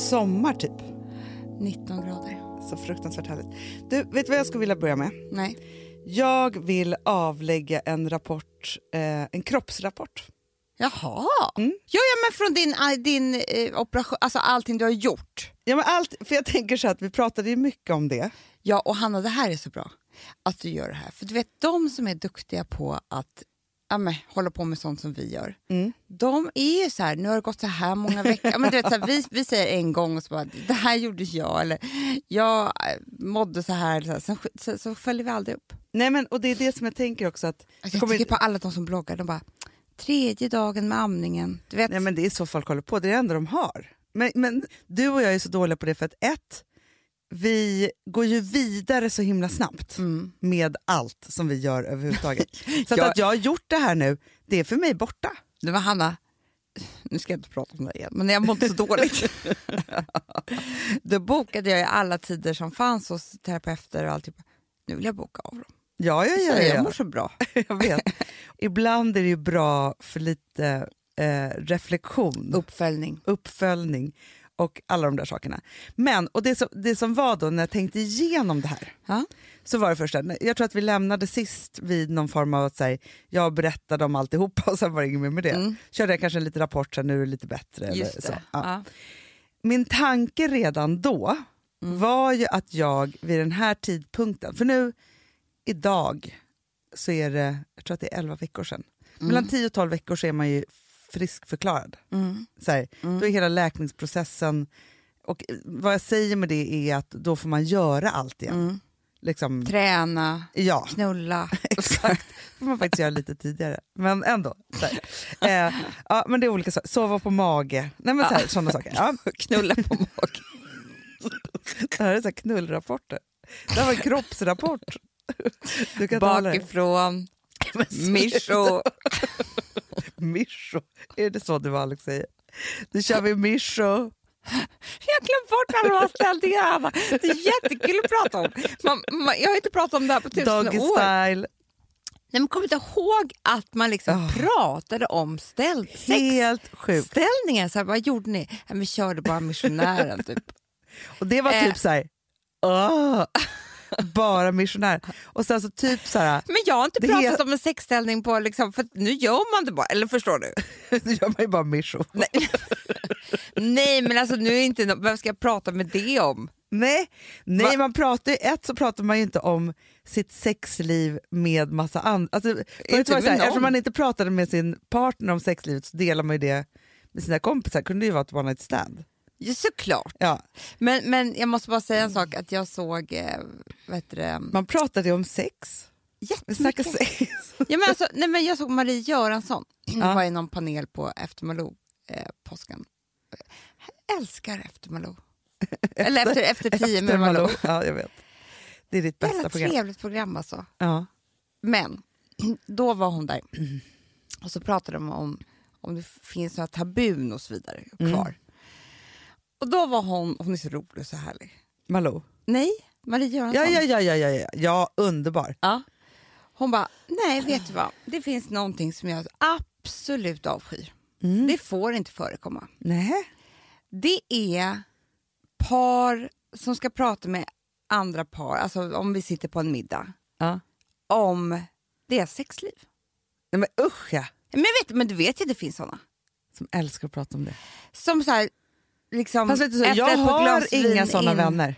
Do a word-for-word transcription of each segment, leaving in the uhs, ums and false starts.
sommar typ. nitton grader. Så fruktansvärt härligt. Du, vet du vad jag skulle vilja börja med? Nej. Jag vill avlägga en rapport, eh, en kroppsrapport. Jaha. Mm. Ja, ja, men från din, din eh, operation, alltså allting du har gjort. Ja, men allt, för jag tänker så att vi pratade ju mycket om det. Ja, och Hanna, det här är så bra att du gör det här. För du vet, de som är duktiga på att ja, men, hålla på med sånt som vi gör, mm. de är ju så här, nu har det gått så här många veckor. Ja, men du vet, så här, vi, vi säger en gång och så bara, det här gjorde jag, eller jag mådde så här, så, här. Sen, så, så följer vi aldrig upp. Nej, men och det är det som jag tänker också att... Jag tänker in... på alla de som bloggar, de bara, tredje dagen med amningen, du vet. Nej, men det är så folk håller på, det är det enda de har. Men, men du och jag är så dåliga på det för att ett, vi går ju vidare så himla snabbt mm. med allt som vi gör överhuvudtaget. Så att, jag... att jag har gjort det här nu, det är för mig borta. Det var Hanna, nu ska jag inte prata om det igen, men jag mådde så dåligt. Då bokade jag i alla tider som fanns hos terapeuter och allt. Nu vill jag boka av dem. Ja, ja, ja, så ja. Jag mår så bra. Jag vet. Ibland är det ju bra för lite eh, reflektion. Uppföljning. Uppföljning. Och alla de där sakerna. Men, och det som, det som var då när jag tänkte igenom det här. Ha? Så var det första. Jag tror att vi lämnade sist vid någon form av att säga, jag berättade om alltihopa och sen var det inget mer med det. Mm. Körde jag kanske en liten rapport så nu är det lite bättre. Just eller så. Ja. Ja. Min tanke redan då mm. var ju att jag vid den här tidpunkten, för nu idag så är det, jag tror att det är elva veckor sedan. Mm. Mellan tio och tolv veckor så är man ju friskförklarad. Mm. Så här, mm. Då är hela läkningsprocessen, och vad jag säger med det är att då får man göra allt igen. Mm. Liksom, träna, ja. knulla. Exakt, det får man faktiskt göra lite tidigare. Men ändå. Så här. Eh, ja, men det är olika saker. Sova på mage. Nej, men så här, sådana saker. Ja. Knulla på mage. Det här är så här knullrapporter. Det här var en kroppsrapport. Du kan bakifrån. Mischo. Mischo. Är det så du Alex säger? Nu kör vi mischo. Jag glömde bort alla de här ställningarna. Det är jättekul att prata om. Man, man, jag har inte pratat om det här på tusen Doggy år. Style. Nej, men kommer inte ihåg att man liksom oh. pratade om ställ, helt sex sjukt. Ställningar. Så här, vad gjorde ni? Ja, vi körde bara missionären typ. Och det var typ eh. så här. Åh. Bara missionär. Och sen så typ så här. Men jag har inte pratat helt... om en sexställning på liksom, för nu gör man det bara, eller förstår du? Nu gör man ju bara mission. Nej. Nej, men alltså nu är inte, vem ska jag prata med det om? Nej, nej man pratar ju, ett så pratar man ju inte om sitt sexliv med massa andra. Alltså, eftersom man inte pratade med sin partner om sexlivet så delar man ju det med sina kompisar. Kunde det ju vara ett one night stand. Ja, såklart. Ja. Men, men jag måste bara säga en sak, att jag såg, eh, vad heter det? Man pratade om sex. Jättemycket. Sex. Ja, men alltså, nej, men jag såg Marie Göransson. Hon ja. var i någon panel på Efter Malou, eh, påsken. Jag älskar Efter Malou. Eller efter, efter tio med Malou. Malou. Ja, jag vet. Det är ditt bästa program. Det är ett trevligt program alltså. Ja. Men då var hon där. Och så pratade de om om det finns några tabun och så vidare kvar. Mm. Och då var hon, hon är så rolig och så härlig. Malou? Nej, Marie Göransson. Ja, ja, ja, ja, ja, ja. Ja, underbar. Ja. Hon bara, nej vet du vad, det finns någonting som jag absolut avskyr. Mm. Det får inte förekomma. Nej. Det är par som ska prata med andra par, alltså om vi sitter på en middag, ja. om deras sexliv. Nej, men usch ja. Men, jag vet, men du vet ju att det finns såna. Som älskar att prata om det. Som så här, liksom, fast vet du så, jag har inga såna in... vänner.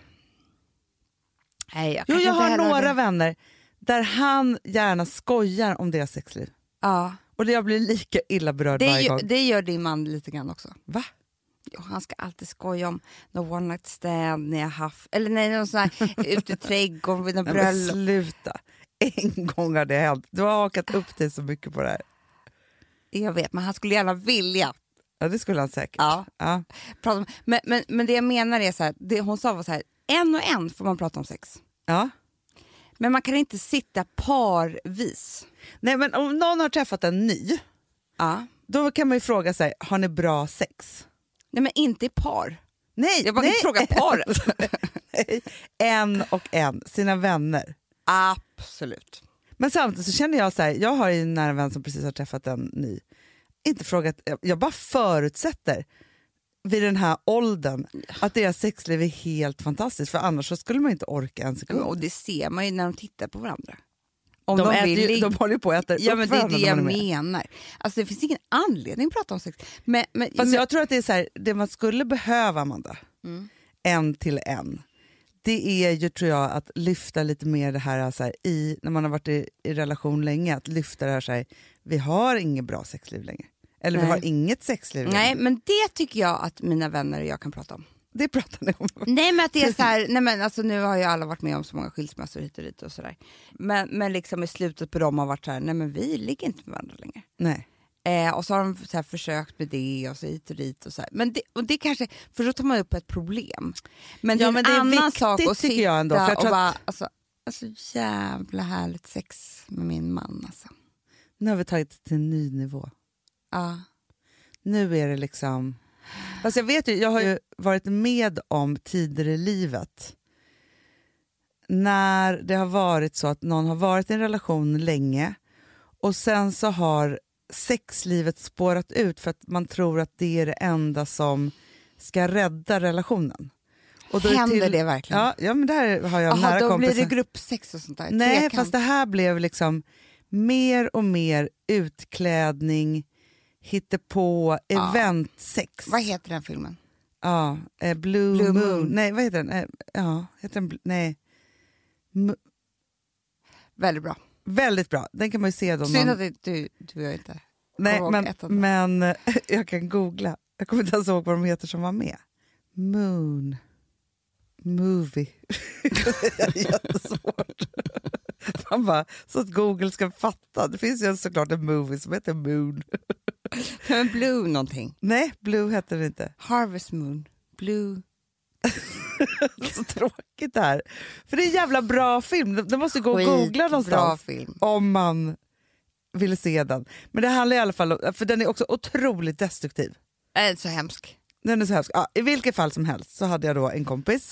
Nej, jag jo, jag har några det. vänner där han gärna skojar om deras sexliv. Ja. Och jag blir lika illa berörd det varje ju, gång. Det gör din man lite grann också. Va? Jo, han ska alltid skoja om no one night stand när jag haft, eller nej, någon sån här ute i trädgården vid en bröllop. Sluta. En gång har det hänt. Du har hakat upp dig så mycket på det här. Jag vet, men han skulle gärna vilja. Ja, det skulle han säkert. Ja. Ja. Prata om, men, men, men det jag menar är så här, det hon sa var så här, en och en får man prata om sex. Ja. Men man kan inte sitta parvis. Nej, men om någon har träffat en ny, ja. då kan man ju fråga sig, har ni bra sex? Nej, men inte i par. Nej, jag bara nej. inte fråga paret. Nej. En och en, sina vänner. Absolut. Men samtidigt så känner jag så här, jag har ju en nära vän som precis har träffat en ny. Inte frågat, jag bara förutsätter. vid den här åldern att deras sexliv är helt fantastiskt, för annars så skulle man inte orka en sekund. Och det ser man ju när de tittar på varandra. Om de, de, äter vill ju, de håller ju på att äta ja, upp men det är det jag med. menar. Alltså det finns ingen anledning att prata om sex. Men, men, Fast men... jag tror att det är så här, det man skulle behöva, Amanda, mm. en till en, det är ju, tror jag, att lyfta lite mer det här, så här i, när man har varit i, i relation länge, att lyfta det här så här, vi har inget bra sexliv längre. Eller Nej. vi har inget sexliv längre. Nej, men det tycker jag att mina vänner och jag kan prata om. Det pratar ni om. Nej, men att det är så här, nej men alltså nu har ju alla varit med om så många skilsmässor hit och dit och sådär. Men, men liksom i slutet på dem har varit så här, nej men vi ligger inte med varandra längre. Nej. Eh, och så har de så här försökt med det och så hit och dit och så här. Men det, och det kanske, för då tar man upp ett problem. Men det är Ja, en men det är annan viktigt, sak att tycker sitta jag ändå, för jag och tror bara, att- alltså, alltså jävla härligt sex med min man alltså. Nu har vi tagit det till en ny nivå. Ja. Nu är det liksom... Fast jag vet ju, jag har ju varit med om tidigare i livet när det har varit så att någon har varit i en relation länge och sen så har sexlivet spårat ut för att man tror att det är det enda som ska rädda relationen. Och då är Händer till- det verkligen? Ja, ja, men där har jag Aha, nära då kompisar. blir det gruppsex och sånt där. Nej, Trekant. fast det här blev liksom mer och mer utklädning, hittepå, Ja. eventsex. Vad heter den filmen? Ja, eh, Blue, Blue Moon. Moon. Nej, vad heter den? Eh, ja, heter den? Bl- Nej. M- Väldigt bra. väldigt bra. Den kan man ju se då. Synd Någon... att det- du, du och jag inte Nej, kommer ihåg men, ett av dem. men eh, jag kan googla. Jag kommer inte ens ihåg vad de heter som var med. Moon. Movie. Det är jättesvårt. Man bara, så att Google ska fatta. Det finns ju såklart en movie som heter Moon. Men Blue någonting. Nej, Blue heter det inte. Harvest Moon. Blue. Så tråkigt det här. För det är en jävla bra film. De måste gå och googla Bra någonstans film. om man vill se den. Men det handlar i alla fall om, för den är också otroligt destruktiv. Är så hemsk. Den är så hemsk. Ja, i vilket fall som helst så hade jag då en kompis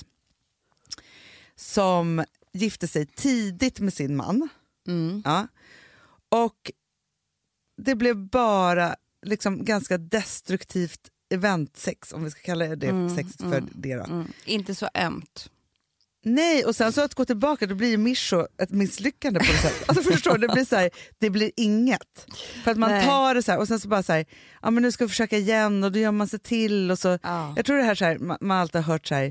som gifte sig tidigt med sin man. Mm. Ja. Och det blev bara liksom ganska destruktivt eventsex, om vi ska kalla det Mm, sexet för mm, det då. Mm. Inte så ömt. Nej, och sen så att gå tillbaka, då blir ju Mischo ett misslyckande på något sätt. Alltså förstår du, det blir så här, det blir inget. För att man Nej. tar det så här och sen så bara så här, ja men nu ska vi försöka igen och då gör man sig till och så. Ja. Jag tror det här så här, man, man alltid har hört så här,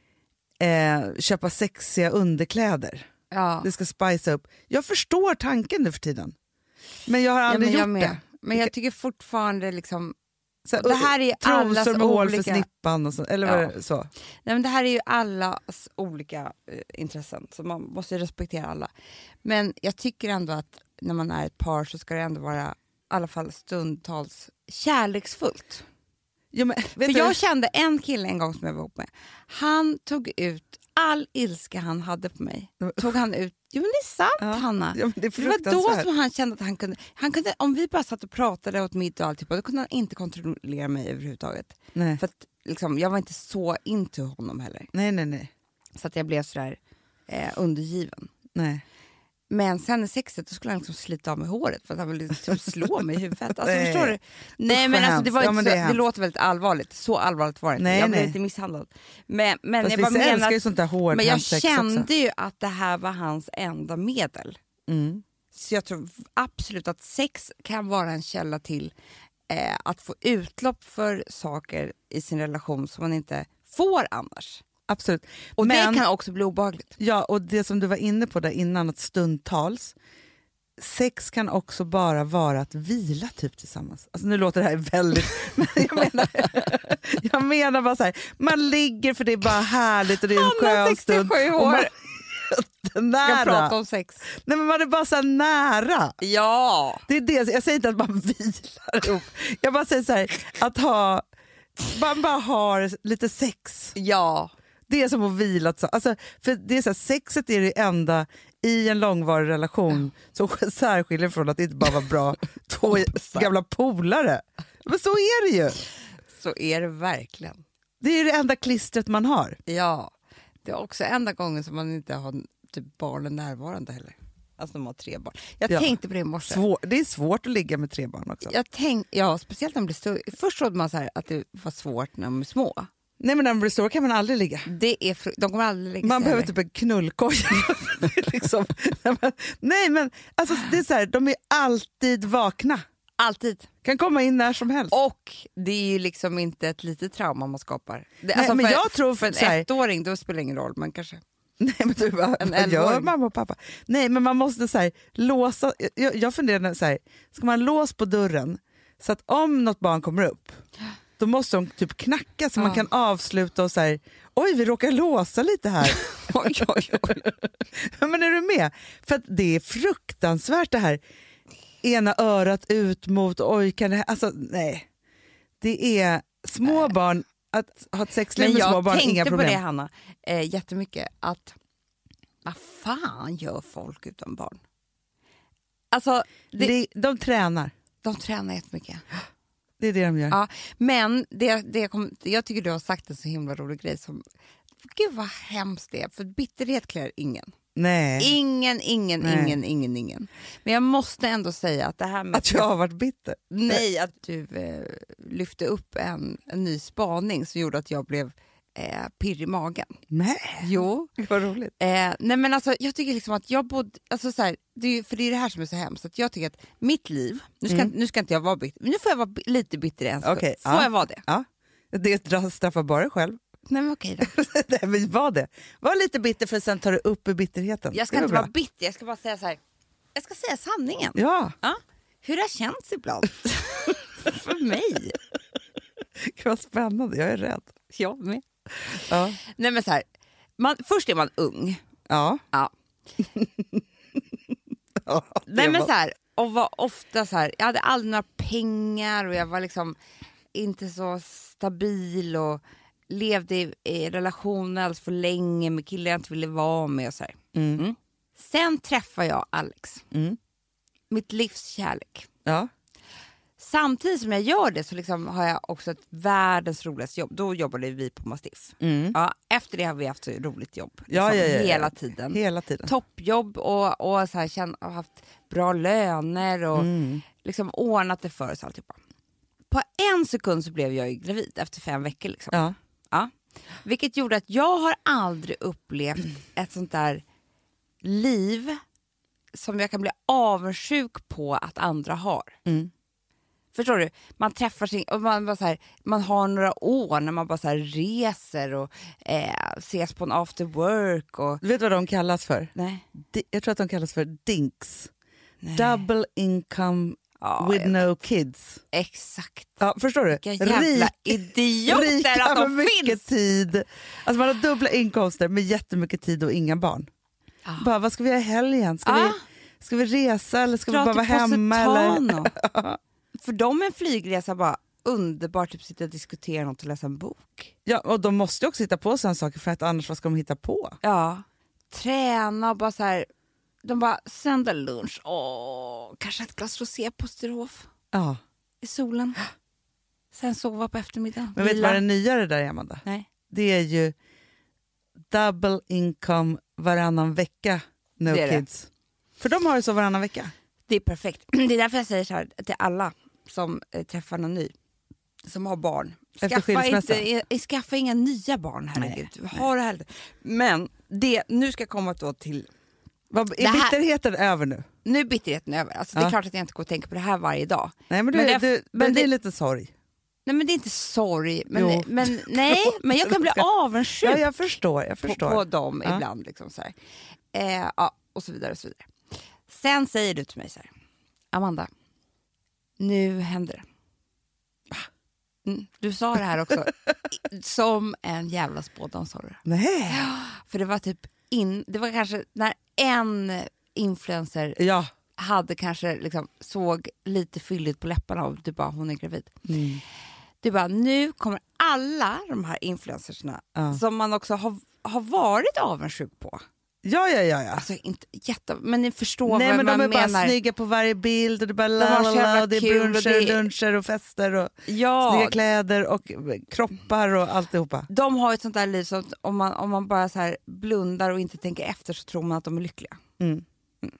eh, köpa sexiga underkläder. Ja. Det ska spice upp. Jag förstår tanken nu för tiden. Men jag har Ja, aldrig men jag gjort med. det. Men jag tycker fortfarande liksom, Så här, det här är allas trosor med hål för olika- snippan och så, eller vad Ja. är det så. nej men det här är ju allas olika eh, intressen, så man måste ju respektera alla. Men jag tycker ändå att när man är ett par så ska det ändå vara i alla fall stundtals kärleksfullt. Ja, men, vet För du, jag kände en kille en gång som jag var ihop med. Han tog ut all ilska han hade på mig. Tog han ut, jo men det är sant Ja. Hanna. Ja, men det är Det var då fruktansvärt. som han kände att han kunde, han kunde, om vi bara satt och pratade åt middag och allt, då kunde han inte kontrollera mig överhuvudtaget. Nej. För att liksom, jag var inte så into honom heller. nej, nej, nej. Så att jag blev sådär eh, undergiven. nej. Men sen i sexet då skulle han liksom slita av mig håret för att han ville typ slå mig i huvudet. Alltså, Nej. förstår du? Nej, Usch, men vad alltså, det, var hemskt. Ja, inte men så, det är det, hemskt. låter väldigt allvarligt. Så allvarligt var det inte. Nej, jag blev nej. inte misshandlad. Men, men Fast jag bara vissa älskar menar ju att, sånt där hårt men jag hemskt sex kände också. ju att det här var hans enda medel. Mm. Så jag tror absolut att sex kan vara en källa till eh, att få utlopp för saker i sin relation som man inte får annars. Absolut. Och Men, det kan också bli obehagligt. ja, och det som du var inne på där innan, att stundtals, sex kan också bara vara att vila typ tillsammans. Alltså nu låter det här väldigt... men jag, menar, jag menar bara så här, man ligger för det är bara härligt och det är en Hanna, skön stund. sextiosju och man- år. Ska nära. prata om sex. Nej, men man är bara så här nära. Ja! Det är det. Jag säger inte att man vilar ihop. Jag bara säger så här, att ha... Man bara har lite sex. Ja. Det är som att vila. Alltså, för det är så här, sexet är det enda i en långvarig relation som särskiljer från att det inte bara var bra två gamla polare. Men så är det ju. Så är det verkligen. Det är det enda klistret man har. Ja. Det är också enda gången som man inte har typ barnen närvarande heller. Alltså de har tre barn. Jag Ja. tänkte på det i morse. Svår, det är svårt att ligga med tre barn också. Jag tänk, ja, speciellt när de blir stora. Först trodde man så här att det var svårt när de är små. Nej, men när de blir stora kan man aldrig ligga. Det är fr- de kommer aldrig lägga Man sig behöver heller. typ en knullkoja. liksom. Nej, men alltså, det är så här, de är alltid vakna. Alltid. Kan komma in när som helst. Och det är ju liksom inte ett litet trauma man skapar. Det, Nej, alltså men för, jag tror för en så här- ettåring då spelar det ingen roll, men kanske. Nej, men du bara, En vad gör elvaåring. mamma och pappa? Nej, men man måste så här, låsa. Jag, jag funderar så här, ska man lås på dörren så att om något barn kommer upp då måste de typ knacka så Ja. man kan avsluta och så här, oj vi råkar låsa lite här. Oj, oj, oj. Men är du med? För att det är fruktansvärt det här. Ena örat ut mot, oj kan det här, alltså nej. Det är små barn, att ha ett sexliv Men med små jag barn, inga tänkte på problem. det, Hanna, eh, jättemycket. Att vad fan gör folk utan barn? Alltså, det, Det, de tränar, de tränar jättemycket. det är det de gör. Ja, men det, det kom, jag tycker du har sagt en så himla rolig grej som, gud vad hemskt det är, för bitterhet klär ingen. Nej, Ingen, ingen, Nej. ingen, ingen, ingen. Men jag måste ändå säga att det här med att jag har varit bitter. nej, att du eh, lyfte upp en, en ny spaning som gjorde att jag blev eh, pirr i magen. Nej, Jo. vad roligt. Eh, nej men alltså jag tycker liksom att jag bodde, alltså så här, det är, ju- för det är det här som är så hemskt, att jag tycker att mitt liv, nu ska, Mm. nu ska inte jag vara bitter, men nu får jag vara bi- lite bitter en sekund. Okej, Får ja. jag vara det? Ja, det straffar bara dig själv. Nej men okej då. Nej, men var det. Var lite bitter för sen tar du upp i bitterheten. Jag ska Det inte var vara bitter, jag ska bara säga så här. Jag ska säga sanningen. Ja, Ja. Hur det har känts ibland. För mig. det var spännande. Jag är rädd. Jag med. Ja. Nej men så här, man, först är man ung. Ja. Ja. Ja, Nej det men var- så här, och var ofta så här, jag hade aldrig några pengar och jag var liksom inte så stabil och levde i, i relationer alldeles för länge med killar jag inte ville vara med och så här. Mm. Mm. Sen träffar jag Alex, Mm. mitt livs kärlek. Ja. Samtidigt som jag gör det så liksom har jag också ett världens roligaste jobb. Då jobbade vi på Mastiff. Mm. Ja, efter det har vi haft så roligt jobb. Ja, liksom, ja, ja, ja. hela tiden. Hela tiden. Toppjobb och, och så här, känn, och haft bra löner och Mm. liksom ordnat det för oss alltihopa. På en sekund så blev jag ju gravid efter fem veckor. Liksom. Ja. Ja. Vilket gjorde att jag har aldrig upplevt ett sånt där liv som jag kan bli avundsjuk på att andra har. Mm. Förstår du? Man träffar sin, och man, bara så här, man har några år när man bara så här reser och eh, ses på en after work. Och, Du vet vad de kallas för? nej. Di- Jag tror att de kallas för dinks. Nej. Double income Ja, with jag- no kids. Exakt. Ja, förstår du? Vilka jävla idioter rika att med de mycket finns! tid. Alltså man har dubbla inkomster med jättemycket tid och inga barn. Ah. Bara, vad ska vi göra i helgen? Ska, Ah. vi, ska vi resa eller ska Dra vi bara vara till hemma? Eller? Positano. För dem är en flygresa bara underbart, typ sitta och diskutera något och läsa en bok. Ja, och de måste ju också hitta på sådana saker för att annars vad ska de hitta på? Ja, träna och bara så här, de bara sända lunch, åh, kanske ett glas rosé på Sturehof Ja. i solen. Sen sova på eftermiddagen. Men vet du Vila. vad det nyare där är, Amanda? Nej. Det är ju double income varannan vecka, no Det är det. kids. För de har ju så varannan vecka. Det är perfekt. Det är därför jag säger så här till alla som eh, träffar någon ny, som har barn. Efter Skaffa, skilsmässa. inte, eh, skaffa inga nya barn, herregud. Ha det här. Men det, nu ska jag komma då till, Vad, är Det här- bitterheten över nu? nu är bitterheten över. Alltså, Det är Ja. klart att jag inte går och tänker på det här varje dag. Nej, men, du, Men det- du, men men det är det- lite sorg. Nej men det är inte sorg, men, Jo. men, nej, men jag kan bli avundsjuk Ja, jag förstår. Jag på, förstår. på dem Ja. ibland. Liksom, så här. Eh, ja, och så vidare och så vidare. Sen säger du till mig så här, Amanda, nu händer det. Va? Mm, du sa det här också, I- som en jävla spådam sa du. Nej. För det var typ in, det var kanske när en influencer Ja. hade kanske liksom, såg lite fylligt på läpparna och du bara, hon är gravid. Mm. Du bara, nu kommer alla de här influencersna Ja. som man också har, har varit avundsjuk på. Ja, ja, ja, ja. Alltså inte jätte, men ni förstår Nej, vad men man de är bara menar. snygga på varje bild och det är bara har la, så la, jävla la, och det är kul och bruncher, det är- luncher och fester och Ja, snygga kläder och kroppar och alltihopa. de har ett sånt där liv så att om man, om man bara så här blundar och inte tänker efter så tror man att de är lyckliga. Mm.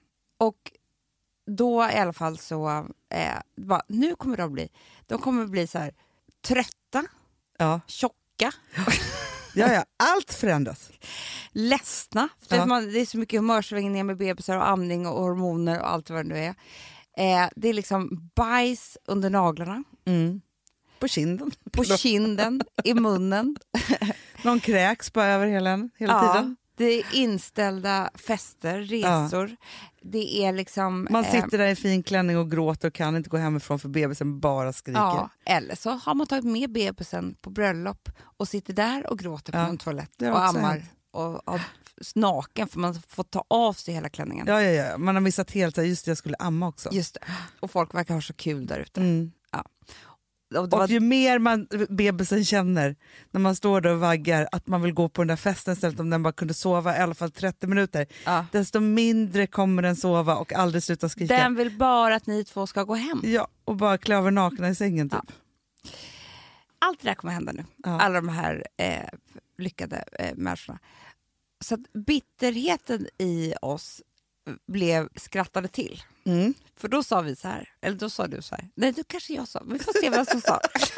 Och då i alla fall så, eh, bara, nu kommer de bli, de kommer bli så här trötta, ja. tjocka. Ja, ja, allt förändras. Ledsna. För ja. man, det är så mycket humörsvängningar med bebisar och amning och hormoner och allt vad det nu är. Eh, det är liksom bajs under naglarna. Mm. På kinden. På kinden, i munnen. Någon kräks bara över hela, hela ja, tiden. Det är inställda fester, resor. Ja. Det är liksom... Man sitter där i fin klänning och gråter och kan inte gå hemifrån för bebisen bara skriker. Ja, eller så har man tagit med bebisen på bröllop och sitter där och gråter på ja, en toalett och ammar och, och naken för man får ta av sig hela klänningen. Ja, ja, ja. Man har missat helt att just det, jag skulle amma också. Just det. Och folk verkar ha så kul där ute. Mm. Ja. Och, var... och ju mer man, bebisen känner när man står där och vaggar att man vill gå på den där festen istället om den bara kunde sova i alla fall trettio minuter. Ja. Desto mindre kommer den sova och aldrig sluta skrika. Den vill bara att ni två ska gå hem. Ja, och bara klä över nakna i sängen typ. Ja. Allt det där kommer hända nu. Ja. Alla de här eh, lyckade eh, människorna. Så att bitterheten i oss blev skrattade till. Mm. För då sa vi så här, eller då sa du så här, nej då kanske jag sa, vi får se vad som sa.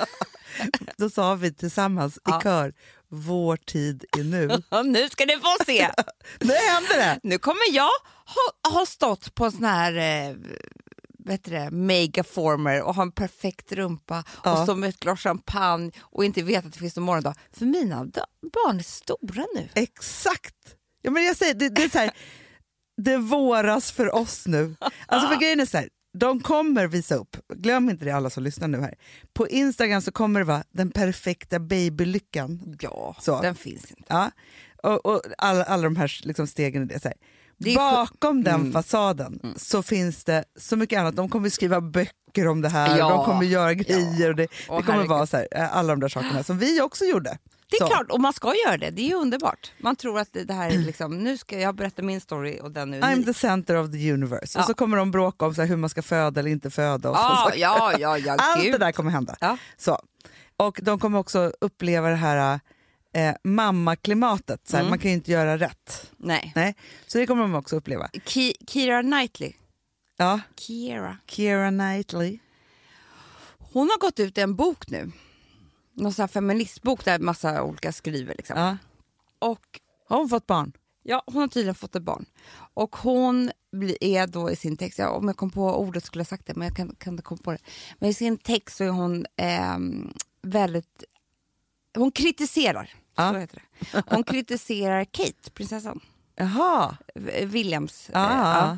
Då sa vi tillsammans ja. i kör, vår tid är nu. Nu ska ni få se. Nu händer det. Nu kommer jag ha, ha stått på en sån här eh, vet du det, megaformer och ha en perfekt rumpa ja. och stå med ett glas champagne och inte veta att det finns en morgondag. För mina barn är stora nu. Exakt. Ja, men jag säger, det, det är så här, det våras för oss nu. Alltså för grejen är så här, de kommer visa upp, glöm inte det alla som lyssnar nu här. På Instagram så kommer det vara den perfekta babylyckan. Ja, så. Den finns inte. Ja. Och, och alla, alla de här liksom stegen är det så här. Det bakom den mm. fasaden mm. så finns det så mycket annat. De kommer skriva böcker om det här, ja. de kommer göra grejer ja. och det, och det kommer herregud. vara så här, alla de där sakerna som vi också gjorde. Det är så. klart, och man ska göra det. Det är ju underbart. Man tror att det här är liksom, nu ska jag berätta min story och den är unik. I'm the center of the universe. Ja. Och så kommer de bråka om så här, hur man ska föda eller inte föda. Och ja, så. Ja, ja, ja, allt Gud. det där kommer hända. Ja. Så. Och de kommer också uppleva det här eh, mammaklimatet. Så här, mm. Man kan ju inte göra rätt. Nej. Nej. Så det kommer de också uppleva. Ki- Keira Knightley. Ja. Keira. Keira Knightley. Hon har gått ut i en bok nu. Någon sån här feministbok där massa olika skriver liksom. Ja. Och har hon fått barn? Ja, hon har tydligen fått ett barn. Och hon är då i sin text, ja, om jag kom på ordet skulle jag sagt det, men jag kan, kan inte komma på det. Men i sin text så är hon eh, väldigt, hon kritiserar, ja. så heter det. Hon kritiserar Kate, prinsessan. Jaha. Williams. Eh, ja.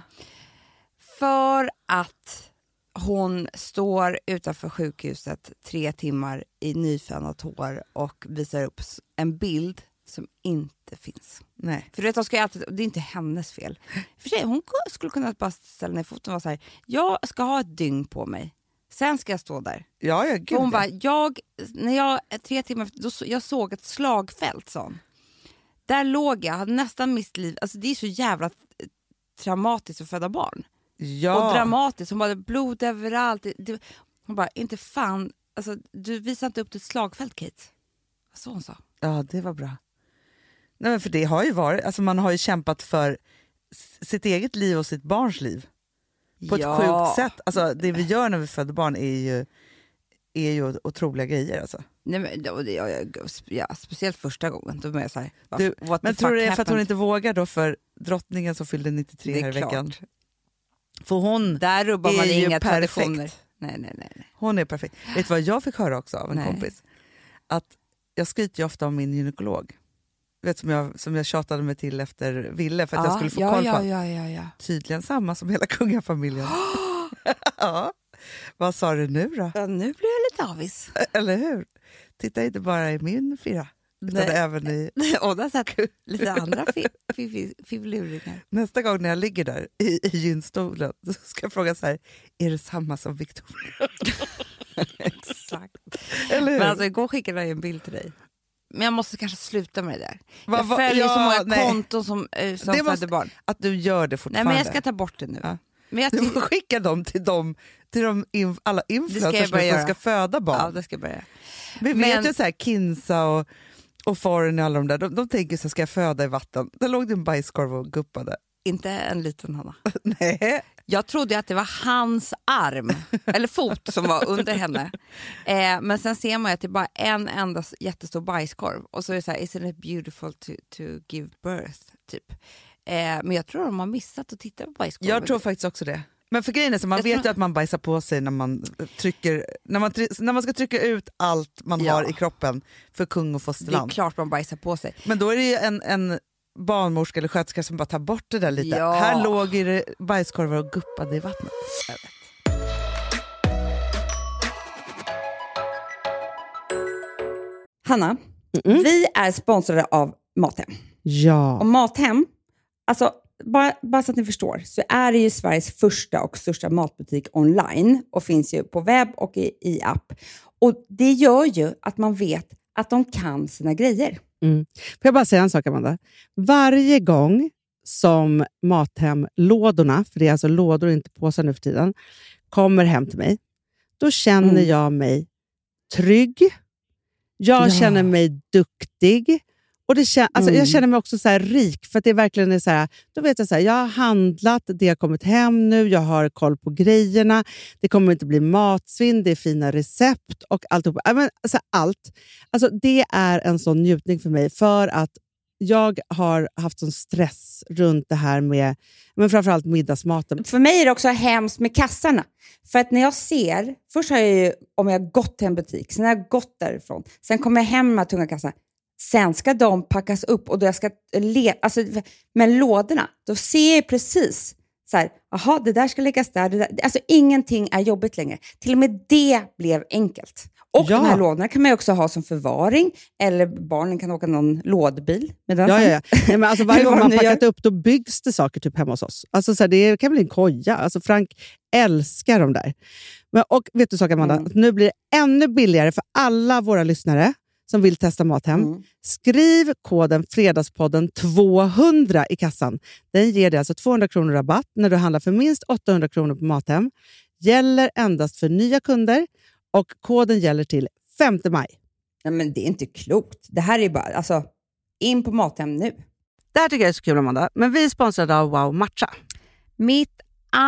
För att hon står utanför sjukhuset tre timmar i nyfönat hår och visar upp en bild som inte finns. Nej. För du vet, de ska alltid, det är inte hennes fel. För sig, hon skulle kunna bara ställa ner foten och vara så här, jag ska ha ett dygn på mig. Sen ska jag stå där. Ja, ja, gud, hon ja. bara, jag, när jag, tre timmar, då, jag såg ett slagfält, sa hon. Där låg jag, hade nästan mist liv. Alltså det är så jävla traumatiskt att föda barn. Ja. Och dramatiskt, hon bara blod överallt. Det, hon bara, inte fan, alltså, du visar inte upp ditt slagfält, Kate. Så hon sa. Ja, det var bra. Nej, men för det har ju varit, alltså man har ju kämpat för sitt eget liv och sitt barns liv. På ja. ett sjukt sätt. Alltså det vi gör när vi föder barn är ju, är ju otroliga grejer alltså. Nej, men, ja, ja, ja, speciellt första gången. Då är jag så här, du, men tror du det är för att hon inte vågar då för drottningen som fyllde nittiotre här i veckan? För hon där rubbar man är inga ju perfekt. Traditioner. Nej, nej, nej, nej. Hon är perfekt. Vet du vad jag fick höra också av en nej. kompis? Att jag skryter ju ofta om min gynekolog. Vet, som, jag, som jag tjatade mig till efter Ville för att ja, jag skulle få ja, koll på. Ja, ja, ja, ja. Tydligen samma som hela kungafamiljen. Ja. Vad sa du nu då? Ja, nu blir jag lite avis. Eller hur? Titta inte bara i min fyra. Utan även i... Och där satt lite andra fiffluringar. Nästa gång när jag ligger där i, i gynstolen så ska jag fråga så här, är det samma som Victoria? Exakt. Eller hur? Men alltså igår skickade jag en bild till dig. Men jag måste kanske sluta med det där. Va, va, jag följer ja, så många nej. konton som, äh, som det föder måste, barn. Att du gör det fortfarande. Nej, men jag ska ta bort det nu. Ja. Men jag du får skicka dem till, dem, till de inf- alla influencers som göra. ska föda barn. Ja, det ska jag börja. Vi men... vet ju så här, Kinsa och, och Foreign och alla de där, de, de tänker så här, ska jag föda i vatten? Där låg det en bajskorv och guppade. inte en liten Hanna. Nej. Jag trodde att det var hans arm, eller fot som var under henne. Eh, men sen ser man att det är bara en enda jättestor bajskorv. Och så är det så här, isn't it beautiful to, to give birth, typ. Eh, men jag tror de har missat att titta på bajskorven. Jag tror faktiskt också det. Men för grejen är så, man jag vet tror... ju att man bajsar på sig när man trycker, när man, när man ska trycka ut allt man ja. har i kroppen för kung och fosterland. Det är klart man bajsar på sig. Men då är det ju en, en barnmorska eller sköterska som bara tar bort det där lite. Ja. Här låg ju det bajskorvar och guppade i vattnet. Jag vet. Hanna, mm-mm. vi är sponsrade av Mathem. Ja. Och Mathem, alltså bara, bara så att ni förstår, så är det ju Sveriges första och största matbutik online och finns ju på webb och i, i app. Och det gör ju att man vet att de kan sina grejer. Mm. Får jag bara säga en sak, Amanda? Varje gång som Mathem-lådorna, för det är alltså lådor och inte påsar nu för tiden, kommer hem till mig, då känner mm. jag mig trygg. Jag ja. känner mig duktig. Och det kän- alltså, mm. jag känner mig också så här rik, för att det verkligen är så här, då vet jag så här, jag har handlat, det har kommit hem nu, jag har koll på grejerna, det kommer inte bli matsvinn, det är fina recept och allt. Men, alltså, allt. Alltså, det är en sån njutning för mig, för att jag har haft sån stress runt det här med, men framförallt middagsmaten. För mig är det också hemskt med kassarna. För att när jag ser, först har jag ju, om jag har gått till en butik, sen har jag gått därifrån, sen kommer jag hem med de här tunga kassarna. Sen ska de packas upp och då jag ska le- alltså, men lådorna, då ser jag precis så här, aha, det där ska läggas där, det där. Alltså ingenting är jobbigt längre. Till och med det blev enkelt. Och ja. de här lådorna kan man ju också ha som förvaring, eller barnen kan åka någon lådbil med den. Ja, ja, ja. Nej, men alltså, varje gång man packat upp, då byggs det saker typ hemma hos oss. Alltså, så här, det kan bli en koja. Alltså, Frank älskar de där. Men, och vet du saker, Amanda? Mm. Nu blir det ännu billigare för alla våra lyssnare som vill testa Mathem. Mm. Skriv koden Fredagspodden tvåhundra i kassan. Den ger dig alltså tvåhundra kronor rabatt när du handlar för minst åttahundra kronor på Mathem. Gäller endast för nya kunder och koden gäller till femte maj. Nej, men det är inte klokt. Det här är bara, alltså, in på Mathem nu. Det här tycker jag är så kul, Amanda. Men vi är sponsrade av Wow Matcha. Mitt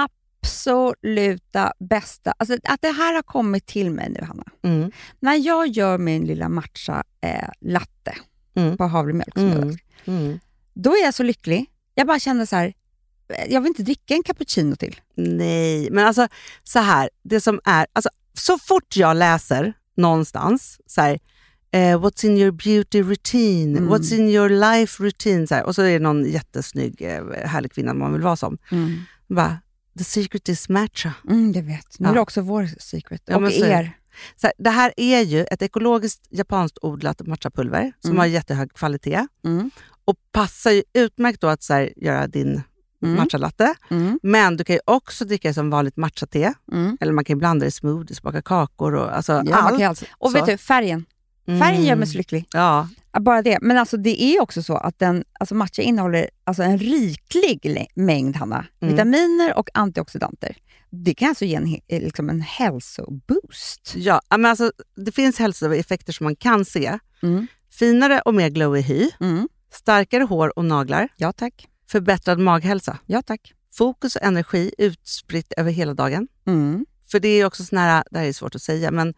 absoluta bästa. Alltså att det här har kommit till mig nu, Hanna. Mm. När jag gör min lilla matcha eh, latte mm. på havremjölk som mm. jag mm. då är jag så lycklig. Jag bara känner så här, jag vill inte dricka en cappuccino till. Nej, men alltså så här, det som är, alltså så fort jag läser någonstans så här, eh, what's in your beauty routine, mm. what's in your life routine, så här, och så är det någon jättesnygg eh, härlig kvinna man vill vara som. Mm. Bara, the secret is matcha. Mm, jag vet. Nu ja. är det också vår secret. Ja, och er. Så här, det här är ju ett ekologiskt japanskt odlat matchapulver som mm. har jättehög kvalitet. Mm. Och passar ju utmärkt då att så här, göra din mm. matcha-latte. Mm. Men du kan ju också dricka som vanligt matcha-te. Mm. Eller man kan ju blanda i smoothies, baka kakor och alltså ja, allt. Alltså. Och vet du, färgen. Färgen mm. gör mig så lycklig. Ja. Bara det. Men alltså det är också så att den, alltså matcha innehåller alltså en riklig mängd, Hanna, mm. vitaminer och antioxidanter. Det kan alltså ge en, liksom en hälsoboost. Ja, men alltså det finns hälsoeffekter som man kan se. Mm. Finare och mer glowy hy. Mm. Starkare hår och naglar. Ja, tack. Förbättrad maghälsa. Ja, tack. Fokus och energi utspritt över hela dagen. Mm. För det är också sån här, det här är svårt att säga, men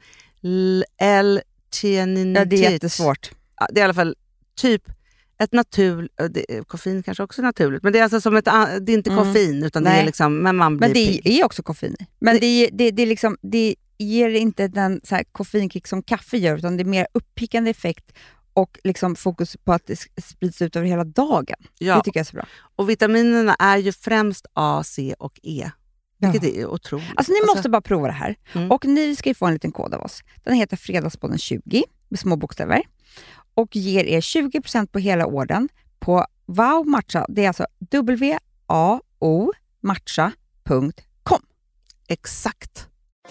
L-theaninitet. Ja, det är jättesvårt. Det är i alla fall typ ett naturligt, koffein kanske också är naturligt, men det är alltså som ett, det är inte koffein mm. utan Nej. det är liksom, men man blir Men det pigg. är också koffein. Men det, det, det, är liksom, det ger inte den så här koffeinkick som kaffe gör, utan det är mer uppickande effekt och liksom fokus på att det sprids ut över hela dagen. Ja. Det tycker jag är så bra. Och vitaminerna är ju främst A, C och E. Vilket ja. är otroligt. Alltså ni alltså, måste bara prova det här. Mm. Och ni ska ju få en liten kod av oss. Den heter Fredagspodden tjugo med små bokstäver. Och ger er tjugo procent på hela orden på Wow Matcha. Det är alltså W A O matcha punkt com. Exakt.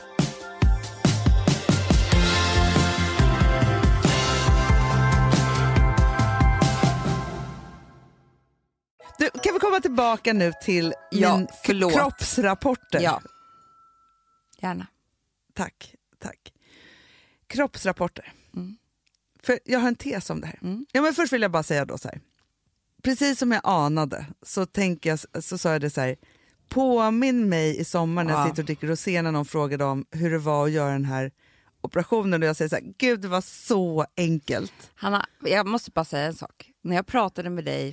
Du, kan vi komma tillbaka nu till ja, min förlåt. kroppsrapporter? Ja, gärna. Tack, tack. Kroppsrapporter. Mm. För jag har en tes om det här. Mm. Ja, men först vill jag bara säga då så här. precis som jag anade så tänker jag, så sa jag det så här, påminn mig i sommar när jag Ja. sitter och dricker rosé när någon frågade om hur det var att göra den här operationen och jag säger så här, gud det var så enkelt. Hanna, jag måste bara säga en sak. När jag pratade med dig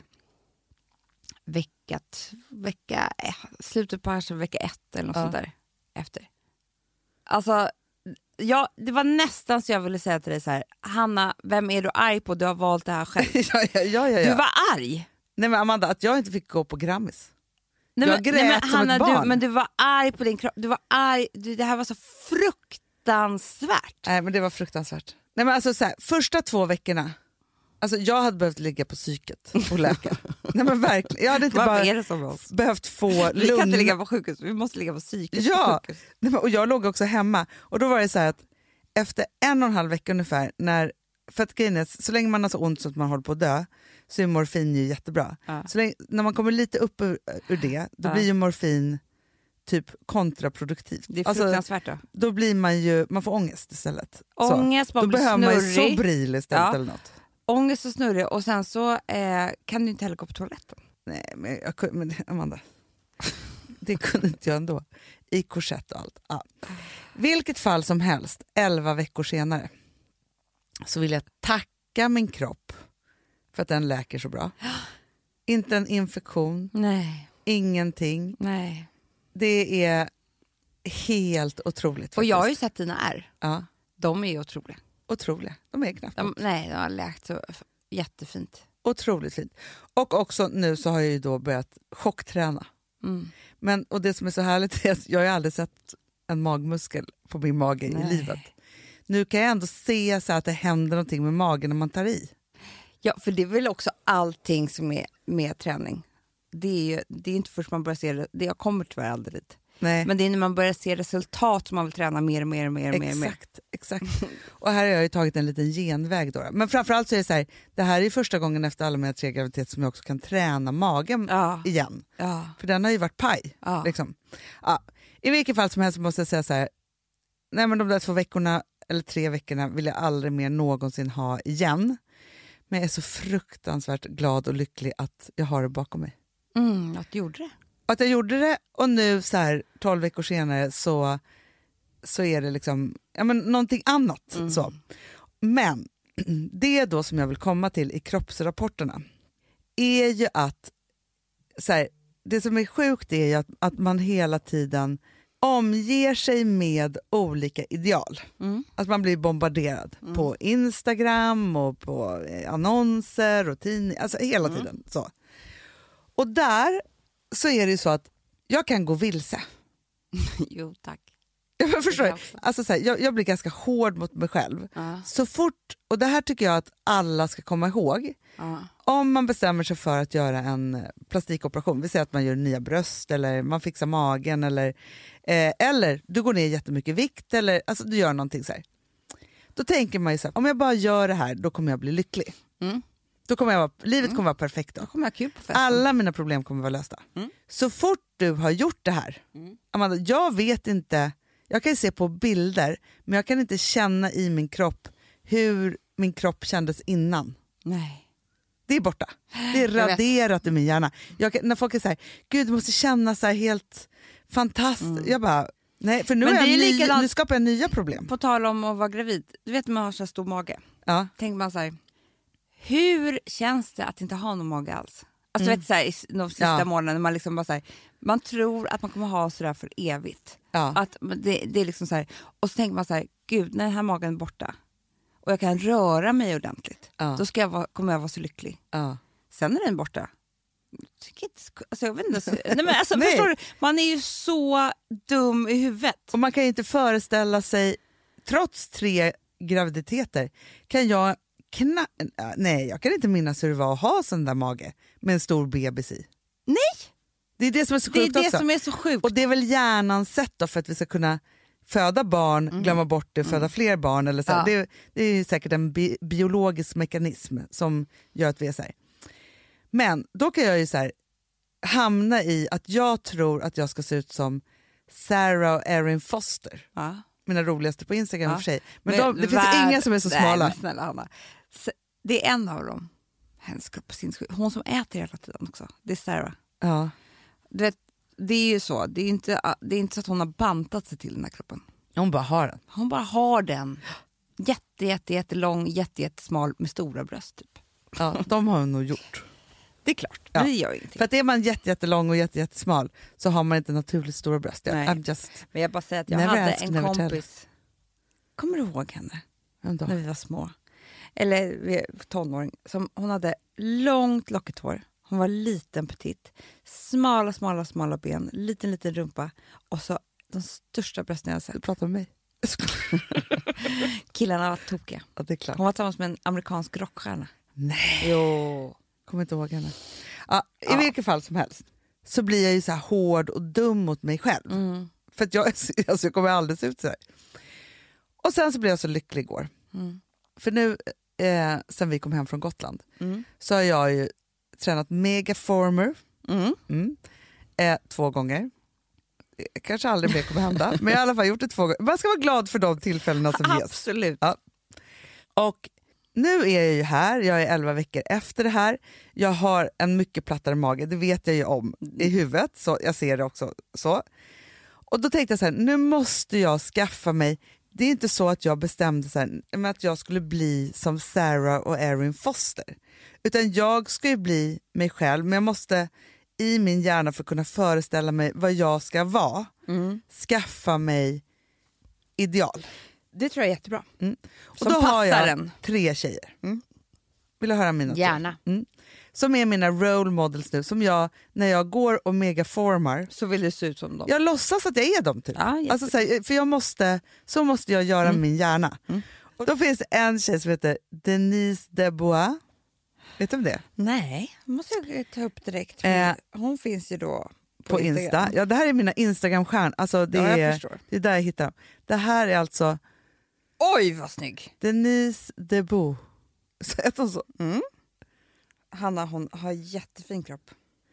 veckat, vecka, slutet på kanske vecka ett eller något Ja. sånt där efter. Alltså, ja, det var nästan så jag ville säga till dig så här, Hanna, vem är du arg på? Du har valt det här själv. ja, ja, ja, ja, ja. Du var arg. Nej men Amanda, att jag inte fick gå på Grammis. Nej, Jag men, grät nej, men, som Hanna, ett barn. Du, men du var arg på din kropp. Du var arg. Du, det här var så fruktansvärt. Nej men det var fruktansvärt. Nej men alltså så här, första två veckorna, alltså jag hade behövt ligga på psyket och läka. Nej men verkligen, jag hade inte Varför bara är det så med oss? behövt få lugn. Vi kan inte ligga på sjukhus, vi måste ligga på psyket Ja, på sjukhus. nej, men, och jag låg också hemma och då var det så här att efter en och en halv vecka ungefär, när, för att grejen är, så länge man har så ont så att man håller på att dö så är morfin ju jättebra. Ja. Så länge, när man kommer lite upp ur, ur det, då Ja. blir ju morfin typ kontraproduktivt. Det är Alltså, fruktansvärt då. då blir man ju, man får ångest istället. Så. Ångest, man Då blir behöver man ju snurrig. Sobril istället Ja. eller något. Ångest och snurrig och sen så eh, kan du inte heller gå på toaletten. Nej men, jag, kunde- men Amanda, det kunde inte jag ändå. I korsett och allt. Ja. Vilket fall som helst, elva veckor senare så vill jag tacka min kropp för att den läker så bra. Inte en infektion, Nej, ingenting. nej. Det är helt otroligt. Och jag har ju faktiskt. sett dina ärr. Ja, De är ju otroliga. otroliga. De är knappt. De, nej, de har läkt så f- jättefint. Otroligt fint. Och också nu så har jag ju då börjat chockträna. Mm. Men, och det som är så härligt är att jag har ju aldrig sett en magmuskel på min mage Nej. i livet. Nu kan jag ändå se så att det händer någonting med magen när man tar i. Ja, för det är väl också allting som är med träning. Det är ju det är inte först man börjar se det. det jag kommer tyvärr aldrig dit. Nej. Men det är när man börjar se resultat som man vill träna mer och mer och mer och mer. och mer. Exakt, exakt. Och här har jag ju tagit en liten genväg då. Men framförallt så är det så här, det här är första gången efter alla mina tre graviditeter som jag också kan träna magen Ja, igen. ja, För den har ju varit paj. ja. Liksom. Ja, i vilket fall som helst måste jag säga så här, nej men de där två veckorna eller tre veckorna vill jag aldrig mer någonsin ha igen. Men jag är så fruktansvärt glad och lycklig att jag har det bakom mig. Mm, att du gjorde det. Att jag gjorde det och nu så här tolv veckor senare så, så är det liksom ja, men någonting annat. Mm. Så. Men det då som jag vill komma till i kroppsrapporterna är ju att så här, det som är sjukt är ju att, att man hela tiden omger sig med olika ideal. Mm. Att man blir bombarderad Mm. på Instagram och på eh, annonser och tidningar, alltså hela Mm. tiden. Så. Och där så är det ju så att jag kan gå vilse. Jo, tack. Jag förstår, Det kan jag också. alltså så här, jag, jag blir ganska hård mot mig själv. Ja, Så fort, och det här tycker jag att alla ska komma ihåg, ja. om man bestämmer sig för att göra en plastikoperation, vi säger att man gör nya bröst eller man fixar magen eller, eh, eller du går ner jättemycket vikt eller alltså du gör någonting så här. Då tänker man ju så här, om jag bara gör det här då kommer jag bli lycklig. Mm. Då kommer jag vara, livet kommer vara perfekt då. Då kommer jag ha kul på festen. Alla mina problem kommer vara lösta. Mm. Så fort du har gjort det här, Mm. Amanda, jag vet inte, jag kan se på bilder men jag kan inte känna i min kropp hur min kropp kändes innan. Nej. Det är borta. Det är vet. raderat i min hjärna. Jag kan, när folk är så här, gud du måste känna så här helt fantastiskt. Mm. Jag bara, nej för nu, Men är jag det är ny, likadant- nu skapar jag nya problem. På tal om att vara gravid. Du vet när man har så här stor mage. Ja. Tänker man så här, hur känns det att inte ha någon mage alls? Alltså Mm. vet, så här, i s- de sista Ja. månaderna man liksom bara så här, man tror att man kommer ha sådär för evigt. Ja. Att det, det är liksom så här, och så tänker man så här, gud när den här magen är borta och jag kan röra mig ordentligt, Ja. då ska jag vara, kommer jag vara så lycklig. Ja. Sen är den borta. Tycker inte, sk- alltså jag vet inte, så- nej men alltså Nej. förstår du, man är ju så dum i huvudet. Och man kan ju inte föreställa sig, trots tre graviditeter kan jag kna- nej jag kan inte minnas hur det var att ha sån där mage med en stor bebis i. Nej, Det är det som är så det är sjukt det också. som är så sjukt. Och det är väl hjärnans sätt då för att vi ska kunna föda barn, Mm. glömma bort det, föda fler barn. Eller så. här. Ja. Det, det är ju säkert en bi- biologisk mekanism som gör att vi är så här. Men då kan jag ju så här, hamna i att jag tror att jag ska se ut som Sarah och Erin Foster. Ja. Mina roligaste på Instagram Ja. för sig. Men, Men de, det finns värld- inga som är så Nej, smala. men snälla Hanna. S- Det är en av dem. hennes kropp på sin skull. Hon som äter hela tiden också. Det är Sarah. Ja. Du vet, det är ju så. Det är inte, det är inte så att hon har bantat sig till den här kroppen. Hon bara har den. Hon bara har den. Jätte, jätte, jättelång, jätte, jättesmal med stora bröst typ. Ja, de har hon nog gjort. Det är klart, Ja. men det gör ingenting. För att är man jätte, jättelång och jätte, jättesmal så har man inte naturligt stora bröst. Nej. I'm just... Men jag bara säger att jag Never hade ask, en never kompis. Kommer du ihåg henne? Ändå. När vi var små. Eller vi tonåring. Som, hon hade långt lockigt hår. Hon var liten petit. Smala, smala, smala ben. Liten, liten rumpa. Och så de största brösten jag har Du sett. pratar om mig. Killarna var tokiga. Ja, det är klart. Hon var tillsammans med en amerikansk rockstjärna. Nej, Jo. kommer inte ihåg henne. Ja, I Ja. vilket fall som helst så blir jag ju så här hård och dum mot mig själv. Mm. För att jag, alltså jag kommer aldrig se ut så här. Och sen så blev jag så lycklig igår. Mm. För nu, eh, sen vi kom hem från Gotland, Mm. så har jag ju tränat Megaformer Mm. mm, eh, två gånger. Eh, Kanske aldrig mer kommer hända, men jag har i alla fall gjort det två gånger. Man ska vara glad för de tillfällena som ges. Absolut. Ja. Och nu är jag ju här, jag är elva veckor efter det här. Jag har en mycket plattare mage, det vet jag ju om i huvudet, så jag ser det också så. Och då tänkte jag så här, nu måste jag skaffa mig, det är inte så att jag bestämde så här, men att jag skulle bli som Sarah och Erin Foster. Utan jag ska ju bli mig själv, men jag måste i min hjärna för att kunna föreställa mig vad jag ska vara, Mm. skaffa mig ideal. Det tror jag är jättebra. Mm. Och Som då har jag passar en. tre tjejer. Mm. Vill du höra mina tre? Gärna. Mm. Som är mina role models nu, som jag, när jag går och megaformar, Så vill det se ut som dem. jag låtsas att jag är dem typ. Ja, jätte- Alltså, så, här, för jag måste, så måste jag göra Mm. min hjärna. Mm. Och då finns det en tjej som heter Denise Debois. Vet du om det? Nej, det måste jag ta upp direkt. Eh, Hon finns ju då på, På Insta. Instagram. Ja, det här är mina Instagram-stjärn. Alltså, det, Ja, jag är, förstår. det är där jag hittar dem. Det här är alltså Oj, vad snygg! Denise Debois. Så heter hon så? Mm. Hanna, hon har jättefin kropp.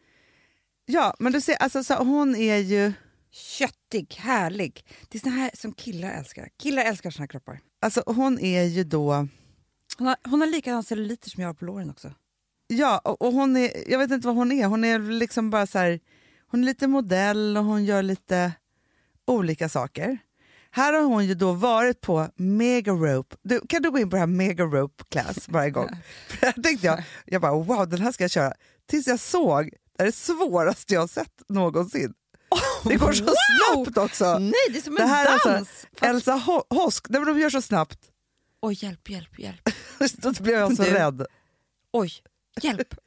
Ja, men du ser, alltså, så, hon är ju... Köttig, härlig. Det är såna här som killar älskar. Killar älskar såna här kroppar. Alltså, hon är ju då... Hon har, hon har likadan celluliter som jag har på låren också. Ja, och, och hon är, jag vet inte vad hon är. Hon är liksom bara så här, hon är lite modell och hon gör lite olika saker. Här har hon ju då varit på Mega Rope. Du, kan du gå in på det här Mega Rope class varje gång? För här tänkte jag, jag bara wow, den här ska jag köra. Tills jag såg, det är det svåraste jag har sett någonsin. Det går så wow! snabbt också. Nej, det är som Det en här är dans! alltså Fast- Elsa Ho- Hosk, nej, men de gör så snabbt. Oj, hjälp, hjälp, hjälp. Då blev jag så Du. rädd. Oj, hjälp.